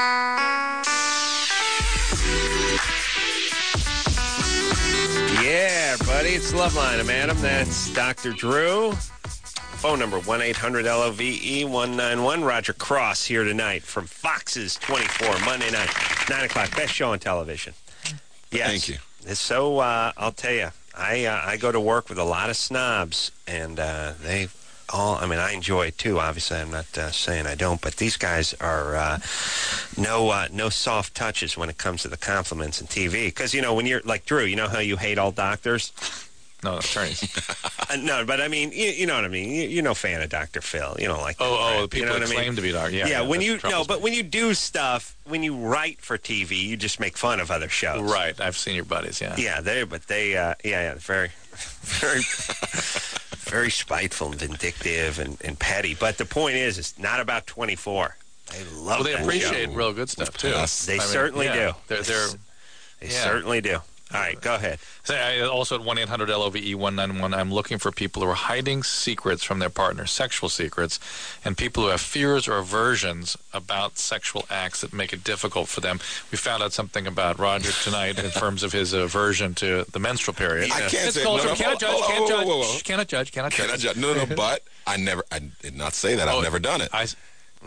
Yeah, buddy, it's Loveline. I'm Adam. That's Doctor Drew. Phone number one eight hundred L O V E one nine one. Roger Cross here tonight from Fox's twenty-four, Monday night, nine o'clock. Best show on television. Yes. Thank you. So uh, I'll tell you, I uh, I go to work with a lot of snobs, and uh, they all, I mean, I enjoy it too. Obviously, I'm not uh, saying I don't, but these guys are uh, no uh, no soft touches when it comes to the compliments in T V. Because, you know, when you're like Drew, you know how you hate all doctors? No, attorneys. Uh, no, but I mean, you, you know what I mean. You, you're no fan of Doctor Phil. You don't like. Oh, that, oh, right? the people you know that what I mean? claim to be doctor. Yeah, Yeah, yeah, when that you no, troubles but me. when you do stuff, when you write for T V, you just make fun of other shows. Right. I've seen your buddies. Yeah. Yeah, they but they uh, yeah, yeah, very, very, very spiteful and vindictive and, and petty. But the point is, it's not about twenty-four. They love. Well, they that appreciate show. real good stuff too. Yes. They I mean, certainly yeah, do. They're they're. They yeah. certainly do. All right, go ahead. Say, I, also at one eight hundred L O V E one nine one, I'm looking for people who are hiding secrets from their partner, sexual secrets, and people who have fears or aversions about sexual acts that make it difficult for them. We found out something about Roger tonight in terms of his aversion to the menstrual period. I can't It's say culture. no, no, Cannot judge. whoa, Can't whoa, judge. whoa, whoa, whoa. Shh, Cannot judge. Cannot judge. Can I ju- no, no, no, but I never, I did not say that. I've Oh, never done it. I, so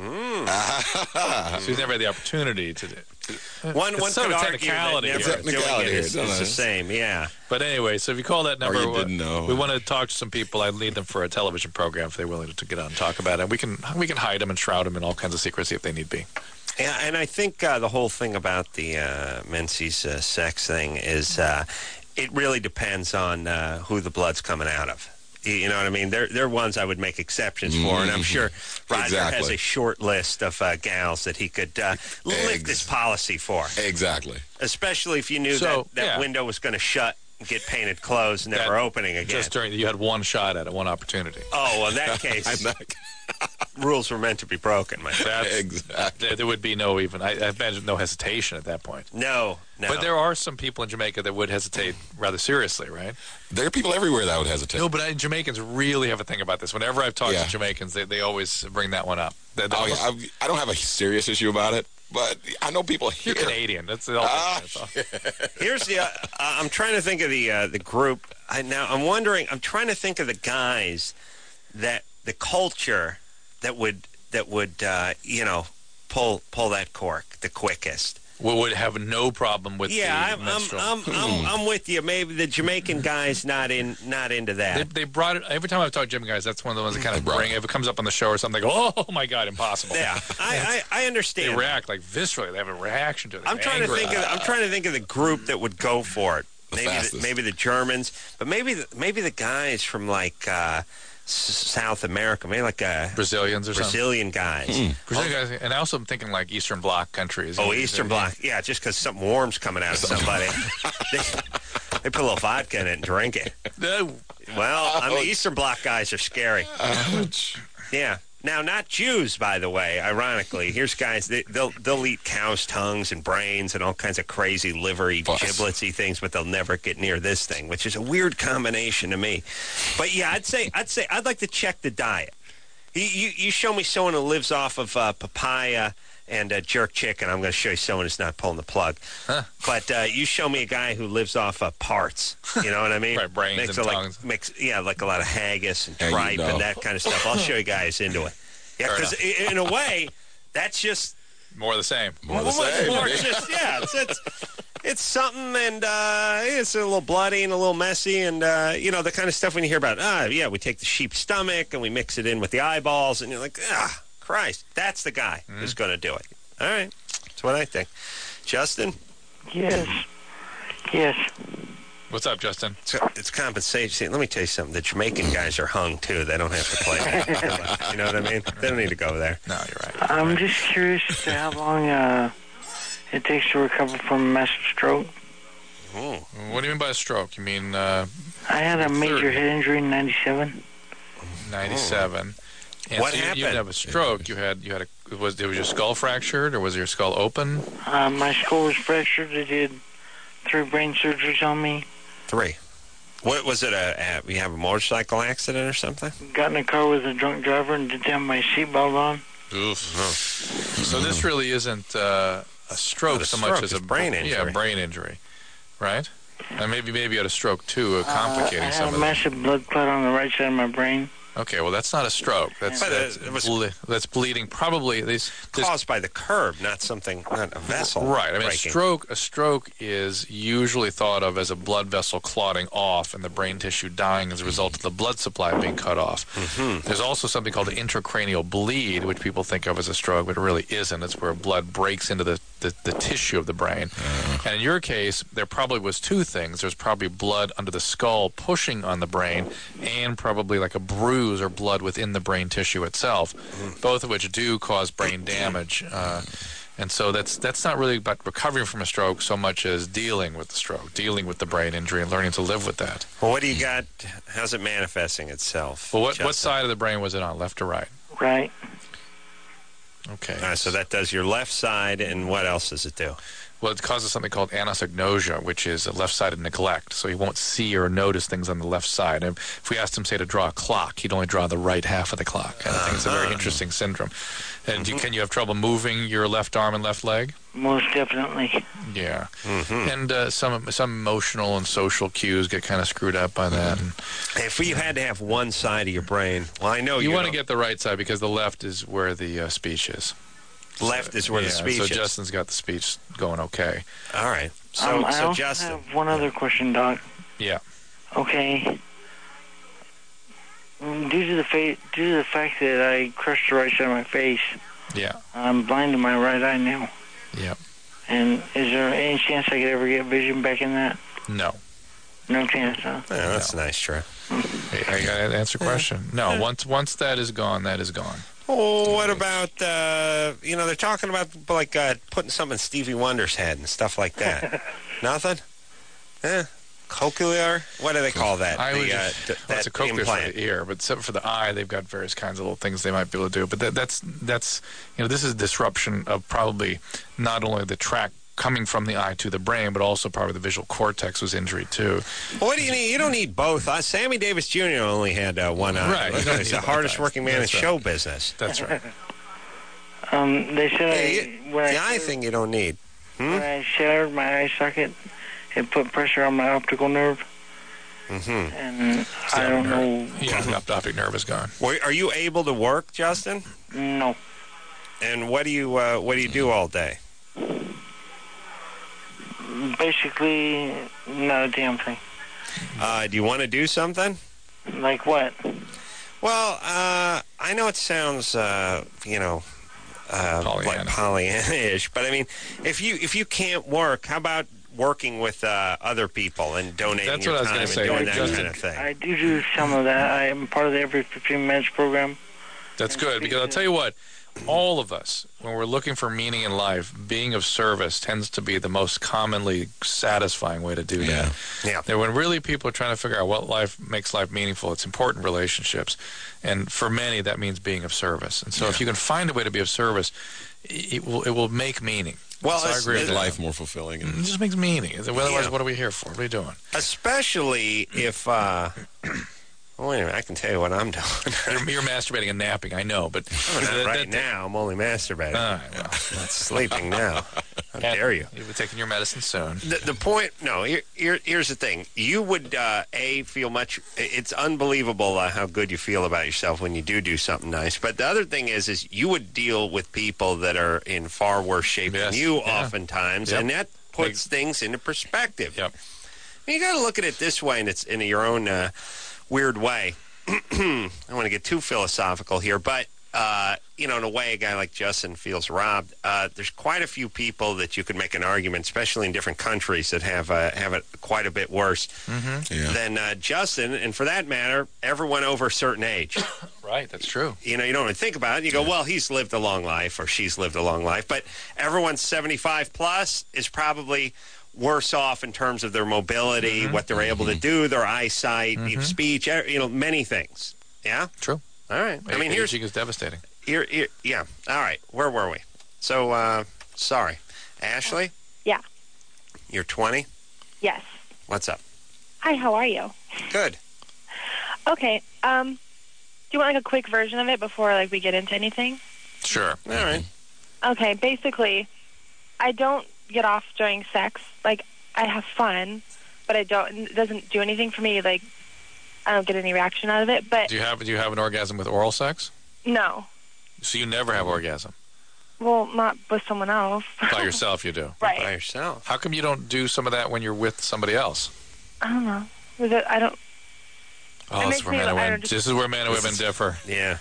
he's never had the opportunity to do. One It's one sort could of argue that technicality never here. doing Technicality it here, is, don't is I? the same. Yeah. But anyway, so if you call that number, you didn't know. we want to talk to some people. I'd lead them for a television program if they're willing to get on and talk about it. We can we can hide them and shroud them in all kinds of secrecy if they need be. Yeah, and I think uh, the whole thing about the uh, Menzies uh, sex thing is uh, it really depends on uh, who the blood's coming out of. You- You know what I mean? There, there are ones I would make exceptions for, and I'm sure Roger Exactly. has a short list of uh, gals that he could uh, lift Ex- this policy for. Exactly. Especially if you knew So, that that yeah. window was going to shut, and get painted closed, never That- opening again. Just during you had one shot at it, one opportunity. Oh, well, in that case, I'm not, rules were meant to be broken, my friend. That's, exactly. there, there would be no even. I, I imagine no hesitation at that point. No, no. But there are some people in Jamaica that would hesitate rather seriously, right? There are people everywhere that would hesitate. No, but I, Jamaicans really have a thing about this. Whenever I've talked Yeah. to Jamaicans, they, they always bring that one up. They, they Oh, yeah, almost- I, I don't have a serious issue about it. But I know people You're here. Canadian. That's the Ah, that's all. Here's the. Uh, I'm trying to think of the uh, the group. I now I'm wondering. I'm trying to think of the guys that the culture that would that would uh, you know pull pull that cork the quickest. We would have no problem with Yeah, the I'm I'm, menstrual. I'm I'm I'm with you. Maybe the Jamaican guys not in not into that. They, they brought it every time I've talked to Jim guys. That's one of the ones that kind of brought bring. it. If it comes up on the show or something, they go, "Oh my God, impossible!" Yeah, I, I I understand. They react like viscerally. They have a reaction to it. They I'm get trying angry. to think of I'm trying to think of the group that would go for it. The Maybe the, fastest. maybe the Germans, but maybe the, maybe the guys from like uh, S- South America, maybe like uh, Brazilians or something. Brazilian guys. Brazilian guys, and also I'm thinking like Eastern Bloc countries. Oh, You know, Eastern they- Bloc. Yeah, just because something warm's coming out of somebody. they, they put a little vodka in it and drink it. No. Well, I mean, Eastern Bloc guys are scary. Ouch. Yeah. Now, not Jews, by the way, ironically. Here's guys, they, they'll they'll eat cow's tongues and brains and all kinds of crazy livery, Bus. gibletsy things, but they'll never get near this thing, which is a weird combination to me. But yeah, I'd say I'd say I'd like to check the diet. You you, you show me someone who lives off of uh, papaya and uh, jerk chicken, I'm going to show you someone who's not pulling the plug. Huh. But uh, you show me a guy who lives off of parts. You know what I mean? Right, brains Makes and it tongues. like mix, yeah, like a lot of haggis and There you tripe go. and that kind of stuff. I'll show you guys into it. Yeah, Fair because in a way, that's just More of the same. More of the well, same. more just yeah, it's, it's it's something, and uh, it's a little bloody and a little messy, and uh, you know the kind of stuff when you hear about. Ah, yeah, we take the sheep's stomach and we mix it in with the eyeballs, and you're like, ah, Christ, that's the guy Mm-hmm. who's going to do it. All right, that's what I think. Justin, Yes. Yes. What's up, Justin? it's, it's compensation. See, let me tell you something. The Jamaican guys are hung too. They don't have to play that. You know what I mean? They don't need to go there. No, you're right. I'm just curious as to how long uh, it takes to recover from a massive stroke. Ooh. What do you mean by a stroke? You mean uh, I had a major Thirty. head injury in ninety-seven. ninety-seven? And What so you, you happened? didn't have a stroke. You had you had a was was your skull fractured or was your skull open? Uh, my skull was fractured. They did three brain surgeries on me. Three. What was it? A, a you have a motorcycle accident or something? Got in a car with a drunk driver and didn't have my seatbelt on. Oof. So this really isn't uh, a stroke Not a so stroke, much as a it's brain Yeah, injury. brain injury, right? And maybe maybe you had a stroke too, uh, complicating uh, I had some a of it. massive blood clot on the right side of my brain. Okay, well that's not a stroke. That's But, uh, that's, it was- ble- that's bleeding. Probably these. this- Caused by the curb, not something, not a vessel. Right. I mean, a breaking. stroke. A stroke is usually thought of as a blood vessel clotting off and the brain tissue dying as a result of the blood supply being cut off. Mm-hmm. There's also something called an intracranial bleed, which people think of as a stroke, but it really isn't. It's where blood breaks into the, the, the tissue of the brain. And in your case, there probably was two things. There's probably blood under the skull pushing on the brain, and probably like a bruise or blood within the brain tissue itself, both of which do cause brain damage. Uh, and so that's that's not really about recovering from a stroke so much as dealing with the stroke, dealing with the brain injury, and learning to live with that. Well, what do you got? How's it manifesting itself? Well, what, what Justin? side of the brain was it on, left or right? Right. Okay. All right, so that does your left side, and what else does it do? Well, it causes something called anosognosia, which is a left-sided neglect. So he won't see or notice things on the left side. And if we asked him, say, to draw a clock, he'd only draw the right half of the clock. And I think it's a very interesting syndrome. And do you, can you have trouble moving your left arm and left leg? Most definitely. Yeah. Mm-hmm. And uh, some some emotional and social cues get kind of screwed up by that. And If you had to have one side of your brain, well, I know you you want to don't- get the right side because the left is where the uh, speech is. left is where yeah, the speech so is. Justin's got the speech going okay. All right. So, um, I so also Justin, have one other question, Doc. Yeah. Okay. Mm, Due to the fa- due to the fact that I crushed the right side of my face, Yeah. I'm blind in my right eye now. Yeah. And is there any chance I could ever get vision back in that? No. No chance, huh? yeah, that's nice, Trey. Hey, I got to answer your question. No, once once that is gone, that is gone. Oh, what about, uh, you know, they're talking about, like, uh, putting something in Stevie Wonder's head and stuff like that. Nothing? Eh? Cochlear? What do they call that? I the, would uh, just, d- well, that it's a cochlear implant. for the ear, but except for the eye, they've got various kinds of little things they might be able to do. But that, that's that's you know, this is disruption of probably not only the track coming from the eye to the brain, but also probably the visual cortex was injured too. Well, what do you need? You don't need both. Uh, Sammy Davis Junior only had uh, one eye. Right, you don't He's need the both hardest eyes. working man That's in right. show business. That's right. Um, they said Hey, I, when the I eye thing you don't need. Hmm? when I shattered my eye socket, it put pressure on my optical nerve, Mm-hmm. and I don't know. Yeah, the optic nerve is gone. Well, are you able to work, Justin? No. And what do you uh, what do you do all day? Basically, not a damn thing. Uh, do you want to do something? Like what? Well, uh, I know it sounds, uh, you know, uh, Pollyanna. like Pollyanna-ish, but I mean, if you if you can't work, how about working with uh, other people and donating That's your what I was time gonna and say, doing that Justin. kind of thing? I do do some of that. I am part of the Every fifteen Minutes program. That's good, because I'll tell you what, all of us, when we're looking for meaning in life, being of service tends to be the most commonly satisfying way to do Yeah. that. Yeah. And when really people are trying to figure out what life makes life meaningful, it's important relationships. And for many, that means being of service. And so if you can find a way to be of service, it will it will make meaning. Well, so I it's- agree with Make that. life more fulfilling. It And just makes meaning. Otherwise, Yeah. what are we here for? What are we doing? Especially if, uh, well, wait a minute, I can tell you what I'm doing. You're, you're masturbating and napping, I know, but Not right now, I'm only masturbating. All right, well, I'm not sleeping now. How dare you? You'll be taking your medicine soon. The, the point, no, here, here, here's the thing. You would, uh, A, feel much, it's unbelievable uh, how good you feel about yourself when you do do something nice. But the other thing is, is you would deal with people that are in far worse shape Yes, than you yeah. oftentimes, Yep. and that puts things into perspective. Yep. You got to look at it this way, and it's in your own uh, weird way. I don't want to get too philosophical here, but uh, you know, in a way, a guy like Justin feels robbed. Uh, there's quite a few people that you could make an argument, especially in different countries, that have uh, have it quite a bit worse Yeah. than uh, Justin, and for that matter, everyone over a certain age. Right, that's true. You know, you don't really think about it. You go, well, he's lived a long life, or she's lived a long life, but everyone seventy-five plus is probably worse off in terms of their mobility, Mm-hmm. what they're able to do, their eyesight, speech, er, you know, many things. Yeah? True. All right. I mean, here's... Aging is devastating. Here, here, yeah. All right. Where were we? So, uh, sorry. Ashley? Yeah. You're twenty? Yes. What's up? Hi, how are you? Good. Okay. Um, do you want like a quick version of it before like we get into anything? Sure. All right. Okay. Basically, I don't get off during sex. Like, I have fun, but I don't. It doesn't do anything for me. Like, I don't get any reaction out of it. But Do you have do you have an orgasm with oral sex? no. So you never have orgasm Well, not with someone else. by yourself. You do. Right. By yourself. How come you don't do some of that when you're with somebody else? I don't know. Is it, I don't. Oh, It this makes is where me- men and I women. don't just- This is where men and women differ. Yeah.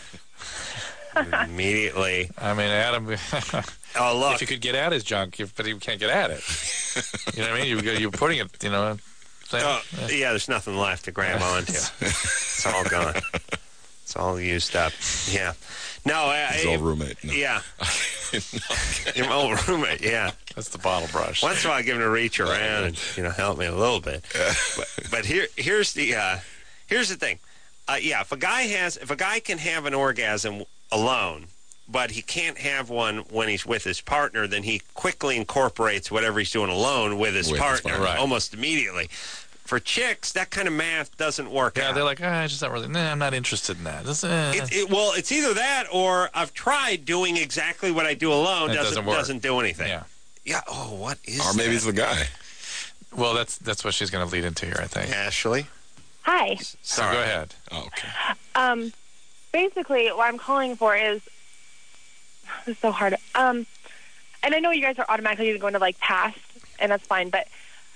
Immediately. I mean, Adam. Oh, look. If you could get at his junk, if, but you can't get at it. You know what I mean? You, you're putting it. You know. Saying, Oh, yeah, there's nothing left to grab onto. It's all gone. It's all used up. Yeah. No, I, His I- old roommate. No. Yeah. Your old roommate, yeah. That's the bottle brush. Once in a while, I give him a reach around and, you know, help me a little bit. But, but here, here's the, uh, here's the thing. Uh, yeah, if a guy has, if a guy can have an orgasm alone, but he can't have one when he's with his partner, then he quickly incorporates whatever he's doing alone with his With his partner, partner, right. almost immediately. For chicks, that kind of math doesn't work Yeah, out. they're like, ah, I just not really. Nah, I'm not interested in that. This, eh. It, it, well, it's either that or I've tried doing exactly what I do alone. It doesn't doesn't work. doesn't do anything. Yeah. Yeah. Oh, what is Or maybe that? it's the guy. Well, that's that's what she's going to lead into here, I think. Ashley? Hi. So Sorry. go ahead. Oh, okay. Um, basically, what I'm calling for is this is so hard. Um, and I know you guys are automatically going to like past, and that's fine. But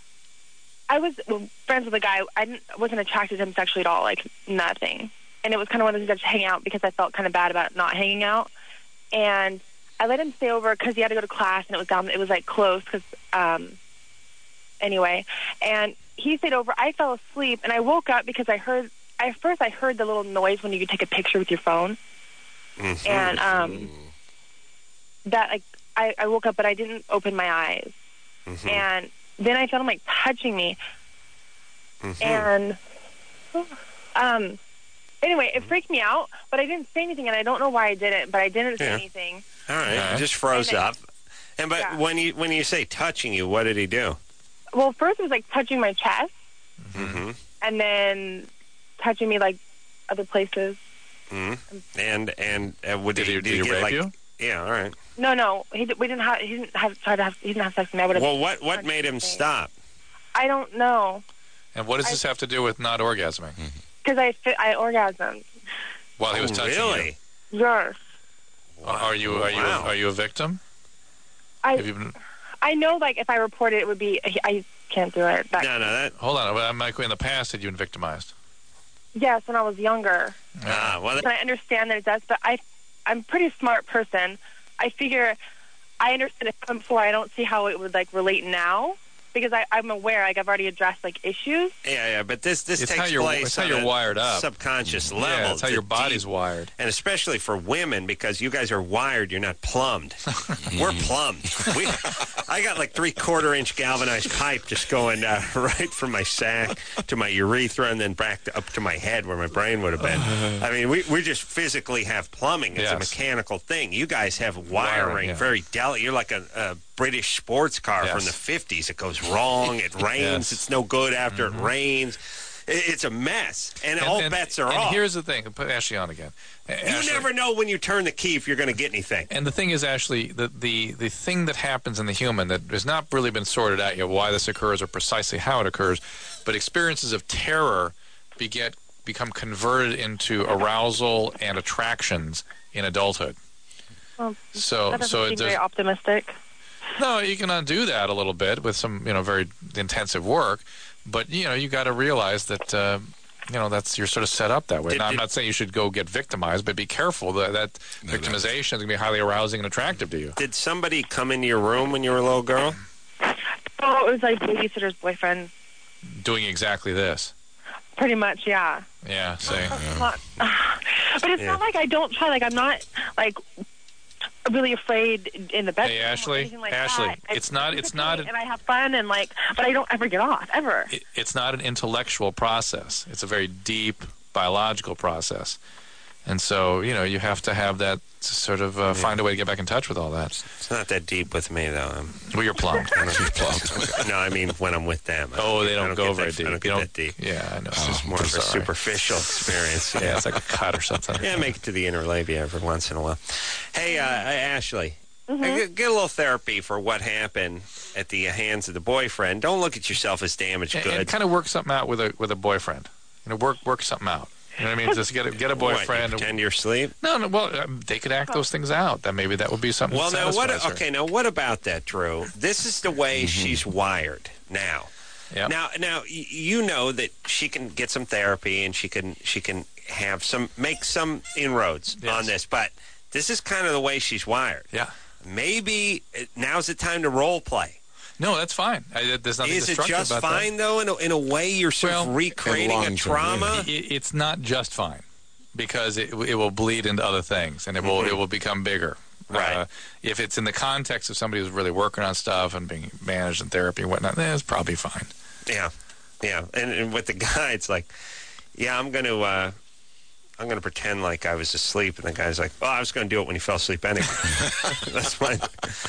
I was friends with a guy. I didn't, wasn't attracted to him sexually at all, like nothing. And it was kind of one of those things I just hang out because I felt kind of bad about not hanging out. And I let him stay over because he had to go to class, and it was down. It was like close because um, anyway. And he stayed over. I fell asleep, and I woke up because I heard. At first, I heard the little noise when you could take a picture with your phone, Mm-hmm. and um, that like I, I woke up, but I didn't open my eyes, Mhm. and then I felt him like touching me, Mhm. and um, anyway, it freaked me out. But I didn't say anything, and I don't know why I didn't. But I didn't say Yeah. anything. All right. Okay. You just froze And then- up. And but Yeah. when you when you say touching you, what did he do? Well, first it was like touching my chest, Mm-hmm. and then touching me like other places. Mm-hmm. And and uh, what, Did did, he, you, did he get rape like? you? Yeah, all right. No, no, he d- we didn't have. He didn't have try to have. He didn't have sex with me. I would have. Well, what what made him stop? I don't know. And what does I- this have to do with not orgasming? Because I fi- I orgasmed. While he was Oh, touching really? Yes. you. Are you are you Wow. are you a victim? I Have you been, I know, like, if I report it, it would be. I can't do it. That, No, no, that. hold on, Michael. In the past, had you been victimized? Yes, when I was younger. Ah, well, And I understand that it does, but I, I'm a pretty smart person. I figure I understood it before. I don't see how it would, like, relate now. Because I, I'm aware, like, I've already addressed, like, issues. yeah, yeah, but this this It's takes how you're- place it's how on you're a wired up. subconscious level. Yeah, it's how a your body's deep- wired. And especially for women, because you guys are wired, you're not plumbed. We're plumbed. We, I got like three quarter inch galvanized pipe just going uh, right from my sac to my urethra and then back to, up to my head where my brain would have been. I mean, we, we just physically have plumbing. It's a Yes. mechanical thing. You guys have wiring, Wiring, yeah. very delicate. You're like a, a British sports car Yes. from the fifties. It goes wrong. It rains. Yes. It's no good after Mhm. it rains. It, it's a mess. And, all and, bets are and off. here's the thing. Put Ashley on again. You Ashley- never know when you turn the key if you're going to get anything. And the thing is, Ashley, the, the, the thing that happens in the human that has not really been sorted out yet, why this occurs or precisely how it occurs, but experiences of terror beget, become converted into arousal and attractions in adulthood. Well, So, that doesn't so seem it very does, optimistic. no, you can undo that a little bit with some, you know, very intensive work, but you know, you got to realize that. Uh, you know, that's you're sort of set up that way. Did- now, I'm did- not saying you should go get victimized, but be careful that, that victimization is going to be highly arousing and attractive to you. Did somebody come into your room when you were a little girl? Oh, it was like babysitter's boyfriend. Doing exactly this. Pretty much, yeah. Yeah, see. Not- but it's Yeah. not like I don't try. Like, I'm not, like, really afraid in the bedroom. Hey, or Ashley, anything like Ashley, that. I it's not, it's not, participate and I have fun and, like, but I don't ever get off, ever. it, it's not an intellectual process. It's a very deep biological process. And so, you know, you have to have that to sort of uh, find a way to get back in touch with all that. It's not that deep with me, though. I'm, Well, you're plumbed. I don't- no, I mean when I'm with them. I Oh, they don't I go get very that, deep. I don't You get don't- that deep. Yeah, I know. It's just more of a sorry. superficial experience. Yeah, it's like a cut or something. Yeah, make it to the inner labia every once in a while. Hey, uh, Ashley, Mm-hmm. get, get a little therapy for what happened at the hands of the boyfriend. Don't look at yourself as damaged And, goods. and kind of work something out with a with a boyfriend. You know, work work something out. You know what I mean? Just get a, get a What, you boyfriend. pretend you're asleep? No, no. Well, um, they could act those things out. Then maybe that would be something. Well, that now what? satisfies her. Okay, now what about that, Drew? This is the way she's wired now. Yep. Now, now y- you know that she can get some therapy and she can she can have some make some inroads Yes. on this, but this is kind of the way she's wired. Yeah. Maybe uh, now's the time to role play. No, that's fine. I, there's nothing Is it destructive just about fine though? In a, in a way, you're sort Well, of recreating a long-term, trauma. that. It, it's not just fine because it it will bleed into other things and it will Mhm. it will become bigger. Right. Uh, if it's in the context of somebody who's really working on stuff and being managed in therapy and whatnot, then it's probably fine. Yeah, yeah. And, and with the guy, it's like, yeah, I'm going to, uh, I'm going to pretend like I was asleep, and the guy's like, oh, I was going to do it when you fell asleep anyway. That's fine.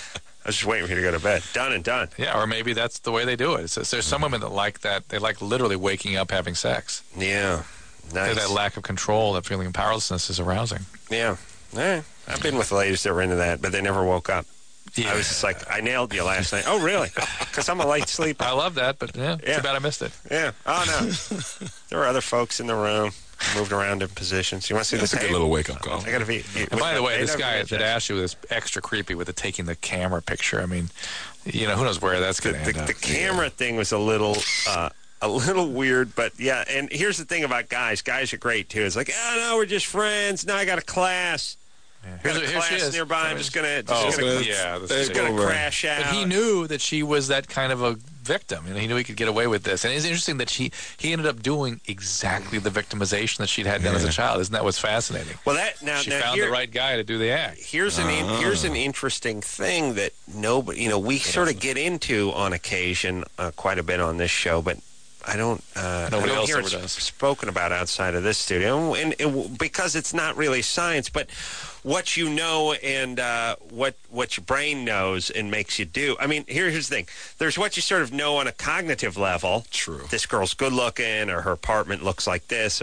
I was just waiting for you to go to bed. Done and done. Yeah, or maybe that's the way they do it. It's, it's- there's some women that like that. They like literally waking up having sex. Yeah, nice. That lack of control, that feeling of powerlessness is arousing. Yeah, eh, I've been with ladies that were into that, but they never woke up. Yeah. I was just like, I nailed you last night. Oh, really? Because I'm a light sleeper. I love that, but yeah, Yeah. too bad I missed it. Yeah. Oh, no. There were other folks in the room, moved around in positions. You want to see That's the a good tape? little wake-up call. I got to be. And by the way, this guy that asked you was extra creepy with the taking the camera picture. I mean, you know, who knows where that's the, going to end the, up. the camera thing was a little uh, a little weird, but yeah. And here's the thing about guys. Guys are great too. It's like, oh no, we're just friends. Now I got a class. Here's Got a a- here she class is. nearby. I'm just gonna just Oh, gonna, yeah, this just is gonna over. crash out. But he knew that she was that kind of a victim. You know, he knew he could get away with this. And it's interesting that she he ended up doing exactly the victimization that she'd had done as a child. Isn't that what's fascinating? Well, that now she now found here, the right guy to do the act. Here's an in, here's an interesting thing that nobody, you know, we sort of get into on occasion, uh, quite a bit on this show, but I don't, uh, Nobody I don't else hear ever it does. spoken about outside of this studio, and it, because it's not really science, but what you know and uh, what what your brain knows and makes you do. I mean, here, here's the thing: there's what you sort of know on a cognitive level. True. This girl's good looking, or her apartment looks like this, or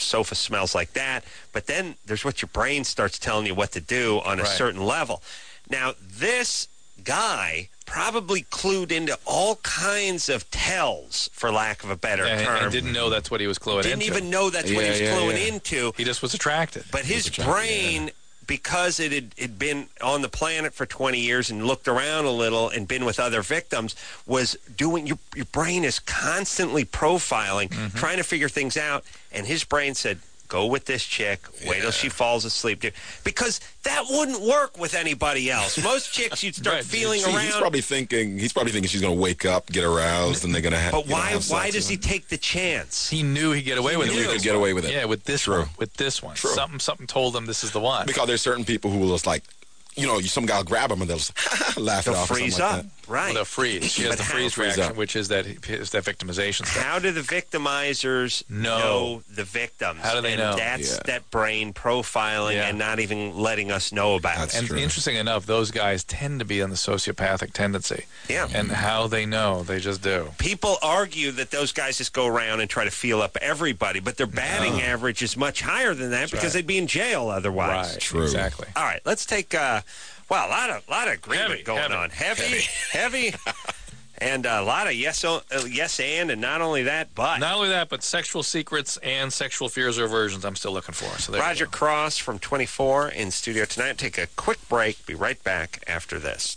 sofa smells like that. But then there's what your brain starts telling you what to do on a Right. certain level. Now, this guy probably clued into all kinds of tells, for lack of a better And, term. and didn't know that's what he was cluing Didn't into. even know that's what he was Yeah, yeah, cluing yeah. into. He just was attracted. But his attracted, brain, because it had, had been on the planet for twenty years and looked around a little and been with other victims, was doing, your, your brain is constantly profiling, Mm-hmm. trying to figure things out. And his brain said, go with this chick, wait till she falls asleep. dude. Because that wouldn't work with anybody else. Most chicks, you'd start Right. feeling See, around. he's probably thinking he's probably thinking she's going to wake up, get aroused, and they're going to have. but you know, why, have why sex does he with take the chance? He knew he'd get away with He it. knew he could get away with it. Yeah, with this True. one. With this one. True. Something something told him this is the one. Because there's certain people who will just like, you know, some guy will grab them and they'll just laugh They'll it off. or freeze something up. like Right. Well, they'll freeze. She has But the how- freeze Freeze reaction, up. which is that is that victimization stuff. How do the victimizers No. know the victims? How do they and know? That's Yeah. that brain profiling Yeah. and not even letting us know about That's it. And true. interesting enough, those guys tend to be on the sociopathic tendency. Yeah. And how they know, they just do. People argue that those guys just go around and try to feel up everybody, but their batting average is much higher than that because right. they'd be in jail otherwise. Right. True. Exactly. All right, let's take, uh, well, a lot of, lot of agreement Heavy, going heavy. on. Heavy, heavy, and a lot of yes, uh, yes and, and not only that, but. Not only that, but sexual secrets and sexual fears or aversions I'm still looking for. So there you Roger go. Cross from twenty-four in studio tonight. Take a quick break. Be right back after this.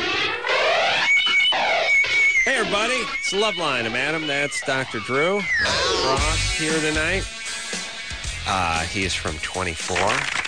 Hey, everybody. It's Loveline. I'm Adam. That's Doctor Drew. Roger Cross here tonight. Uh, he is from twenty-four.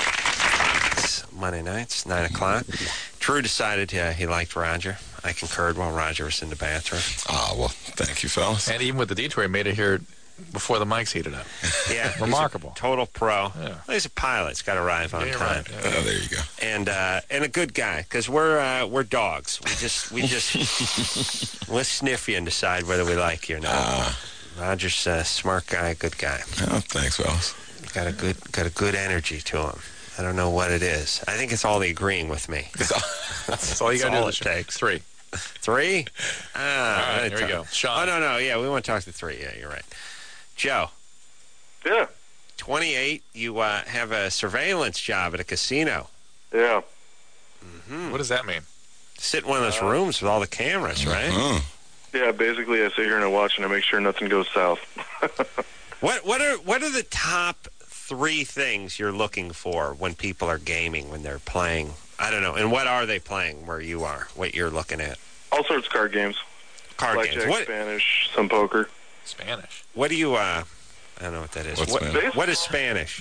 It's Monday nights, nine o'clock. Drew decided uh, he liked Roger. I concurred while Roger was in the bathroom. Ah, well, thank you, fellas. And even with the detour, he made it here before the mics heated up. Yeah. he's a Remarkable. Total pro. Yeah. Well, he's a pilot. He's got to arrive on Yeah, you're time. right. Yeah. Oh, there you go. And uh, and a good guy, because we're uh, we're dogs. We just we just we'll sniff you and decide whether we like you or not. Uh, Roger's a smart guy, good guy. oh, thanks, fellas. Got a good got a good energy to him. I don't know what it is. I think it's all the agreeing with me. That's all you got to all do. it this year. takes. Three. Three? Ah, All right, that's here we tough. go. Sean. Oh no no yeah, we want to talk to three. Yeah, you're right. Joe. Yeah. twenty-eight. You uh, have a surveillance job at a casino. Yeah. Mm-hmm. What does that mean? Sit in one of those rooms with all the cameras, right? Huh. Yeah, basically I sit here and I watch and I make sure nothing goes south. What what are what are the top three things you're looking for when people are gaming, when they're playing? I don't know. And what are they playing where you are? What you're looking at? All sorts of card games. Card Blackjack, games. What Spanish, some poker. Spanish. what do you uh I don't know what that is. What's What, Spanish? what is Spanish?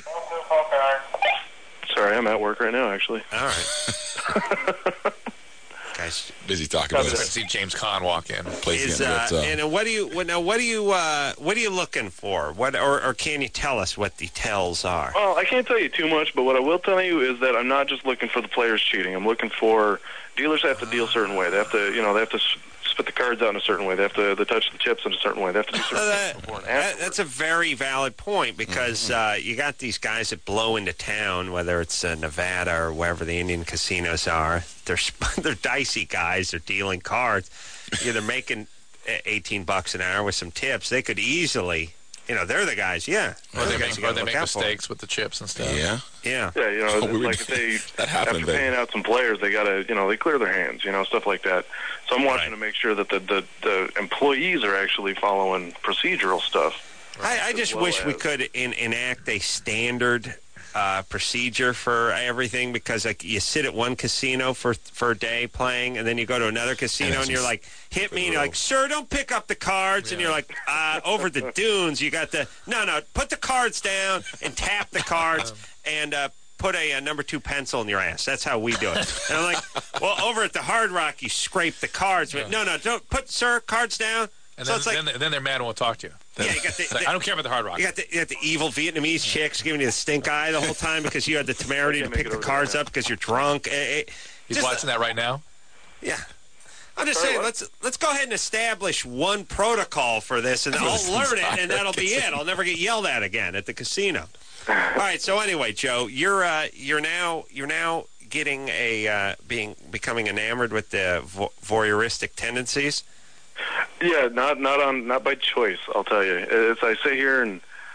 Sorry, I'm at work right now, actually. All right. Guys, Busy talking about Let's it. see James Caan walk in. Plays is again, uh, but, uh, and uh, what do you what, now what do you uh what are you looking for? What or, or can you tell us what the tells are? Well, I can't tell you too much, but what I will tell you is that I'm not just looking for the players cheating. I'm looking for dealers have to deal a certain way. They have to, you know, they have to s- spit the cards out in a certain way. They have to they touch the chips in a certain way. They have to do certain Uh, things that- before and that- after. that's a very valid point because uh, you got these guys that blow into town, whether it's uh, Nevada or wherever the Indian casinos are. They're sp- they're dicey guys. They're dealing cards. Yeah, they're making uh, eighteen bucks an hour with some tips. They could easily, you know, they're the guys. Yeah, Or They're they the guys make, you or gotta they look make out for. mistakes with the chips and stuff. yeah. Yeah, Yeah, you know, Oh, it's we were- like if they that happened, after baby. paying out some players, they gotta, you know, they clear their hands, you know, stuff like that. So I'm watching Right. to make sure that the, the the employees are actually following procedural stuff. I, I As just well wish we as- could in, enact a standard uh, procedure for everything because like you sit at one casino for for a day playing and then you go to another casino and, it's you're just like hit me and you're like sir don't pick up the cards and you're like uh, over the dunes you got the no no put the cards down and tap the cards and uh, put a, a number two pencil in your ass. That's how we do it. And I'm like, well, over at the Hard Rock you scrape the cards. But no no don't put sir cards down. And So then, it's like- then, then they're mad and won't talk to you. Yeah, you got the- It's like, the- I don't care about the Hard Rock. You got the you got the evil Vietnamese chicks giving you the stink eye the whole time because you had the temerity to can't make pick it the over cards there. up because you're drunk. Eh, eh, He's just- watching that right now. Yeah. I'm just Sorry, saying, what? let's let's go ahead and establish one protocol for this, and I'll learn it, and that'll be it. I'll never get yelled at again at the casino. All right. So anyway, Joe, you're uh, you're now you're now getting a uh, being becoming enamored with the vo- voyeuristic tendencies. Yeah, not not on not by choice. I'll tell you. As I sit here and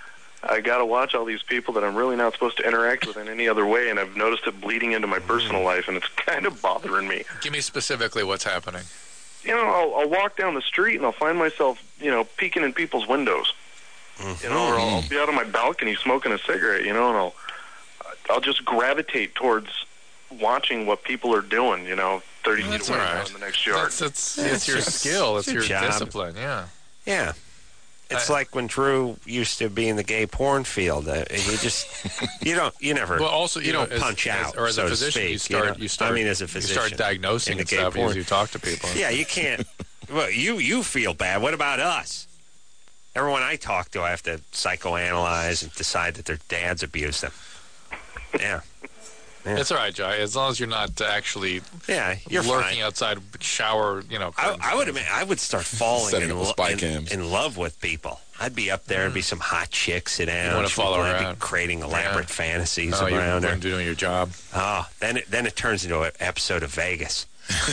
I got to watch all these people that I'm really not supposed to interact with in any other way, and I've noticed it bleeding into my personal life, and it's kind of bothering me. Give me specifically what's happening. You know, I'll, I'll walk down the street, and I'll find myself, you know, peeking in people's windows. Mm-hmm. You know, or I'll, I'll be out on my balcony smoking a cigarette, you know, and I'll, I'll just gravitate towards watching what people are doing, you know, thirty feet away right. in the next yard. That's, that's, it's your skill. It's, it's your, your discipline, yeah. Yeah. It's I, like when Drew used to be in the gay porn field. Uh, you just, you don't, you never, well, also, you, you know, don't punch as, out, as, or as so a physician, to speak. You start, you, know? you start, I mean, as a physician. You start diagnosing and stuff porn. as you talk to people. Yeah, you can't, well, you, you feel bad. What about us? Everyone I talk to, I have to psychoanalyze and decide that their dads abused them. Yeah. Yeah. It's all right, Jai. As long as you're not actually yeah, you're lurking fine. outside shower, you know. I, I would admit, I would start falling in, lo- in, cams. in love with people. I'd be up there and mm. be some hot chick sit down. You want to follow I'd around. Be creating elaborate yeah. fantasies oh, around you're her. doing your job. Oh, then it, then it turns into an episode of Vegas.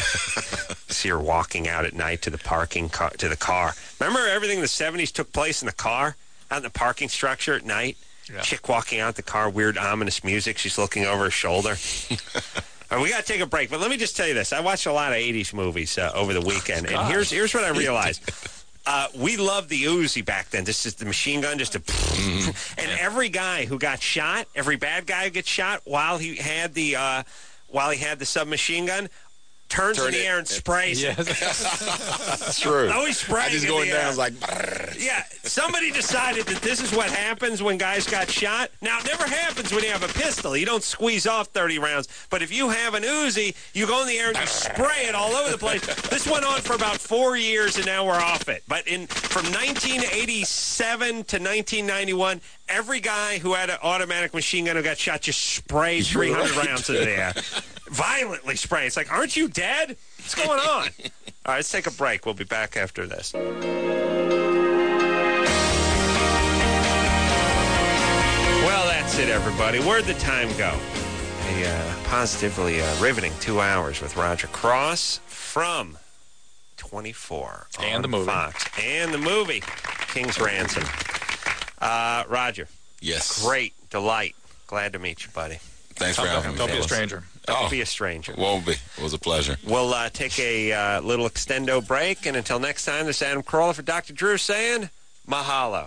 See her walking out at night to the parking car, to the car. Remember everything in the seventies took place in the car, out in the parking structure at night? Yeah. Chick walking out the car, weird, ominous music. She's looking over her shoulder. All right, we got to take a break, but let me just tell you this. I watched a lot of eighties movies uh, over the weekend, and here's here's what I realized. Uh, we loved the Uzi back then. This is the machine gun, just a... Mm-hmm. And every guy who got shot, every bad guy who gets shot while he had the, uh, while he had the submachine gun... turns Turn in the it. air and sprays. Yes. That's true. Always spraying. I just in going the down. air. I was like, brrr. Yeah, somebody decided that this is what happens when guys got shot. Now, it never happens when you have a pistol. You don't squeeze off thirty rounds. But if you have an Uzi, you go in the air and you spray it all over the place. This went on for about four years, and now we're off it. But in from nineteen eighty-seven to nineteen ninety-one, every guy who had an automatic machine gun who got shot just sprayed three hundred right. rounds into the air. Violently spray. It's like, aren't you dead? What's going on? All right, let's take a break. We'll be back after this. Well, that's it, everybody. Where'd the time go? A uh, positively uh, riveting two hours with Roger Cross from twenty-four and the movie. Fox. And the movie, King's Ransom. Uh, Roger. Yes. Great delight. Glad to meet you, buddy. Thanks for having me. Don't be a stranger. Don't oh, be a stranger. Won't be. It was a pleasure. We'll uh, take a uh, little extendo break, and until next time, this is Adam Carolla for Doctor Drew saying mahalo.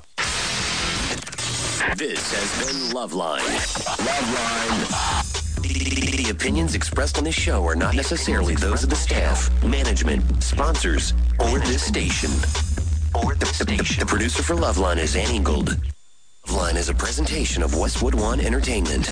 This has been Loveline. Loveline. The, the opinions expressed on this show are not necessarily those of the staff, management, sponsors, or this station. Or the station. The producer for Loveline is Annie Gould. Loveline is a presentation of Westwood One Entertainment.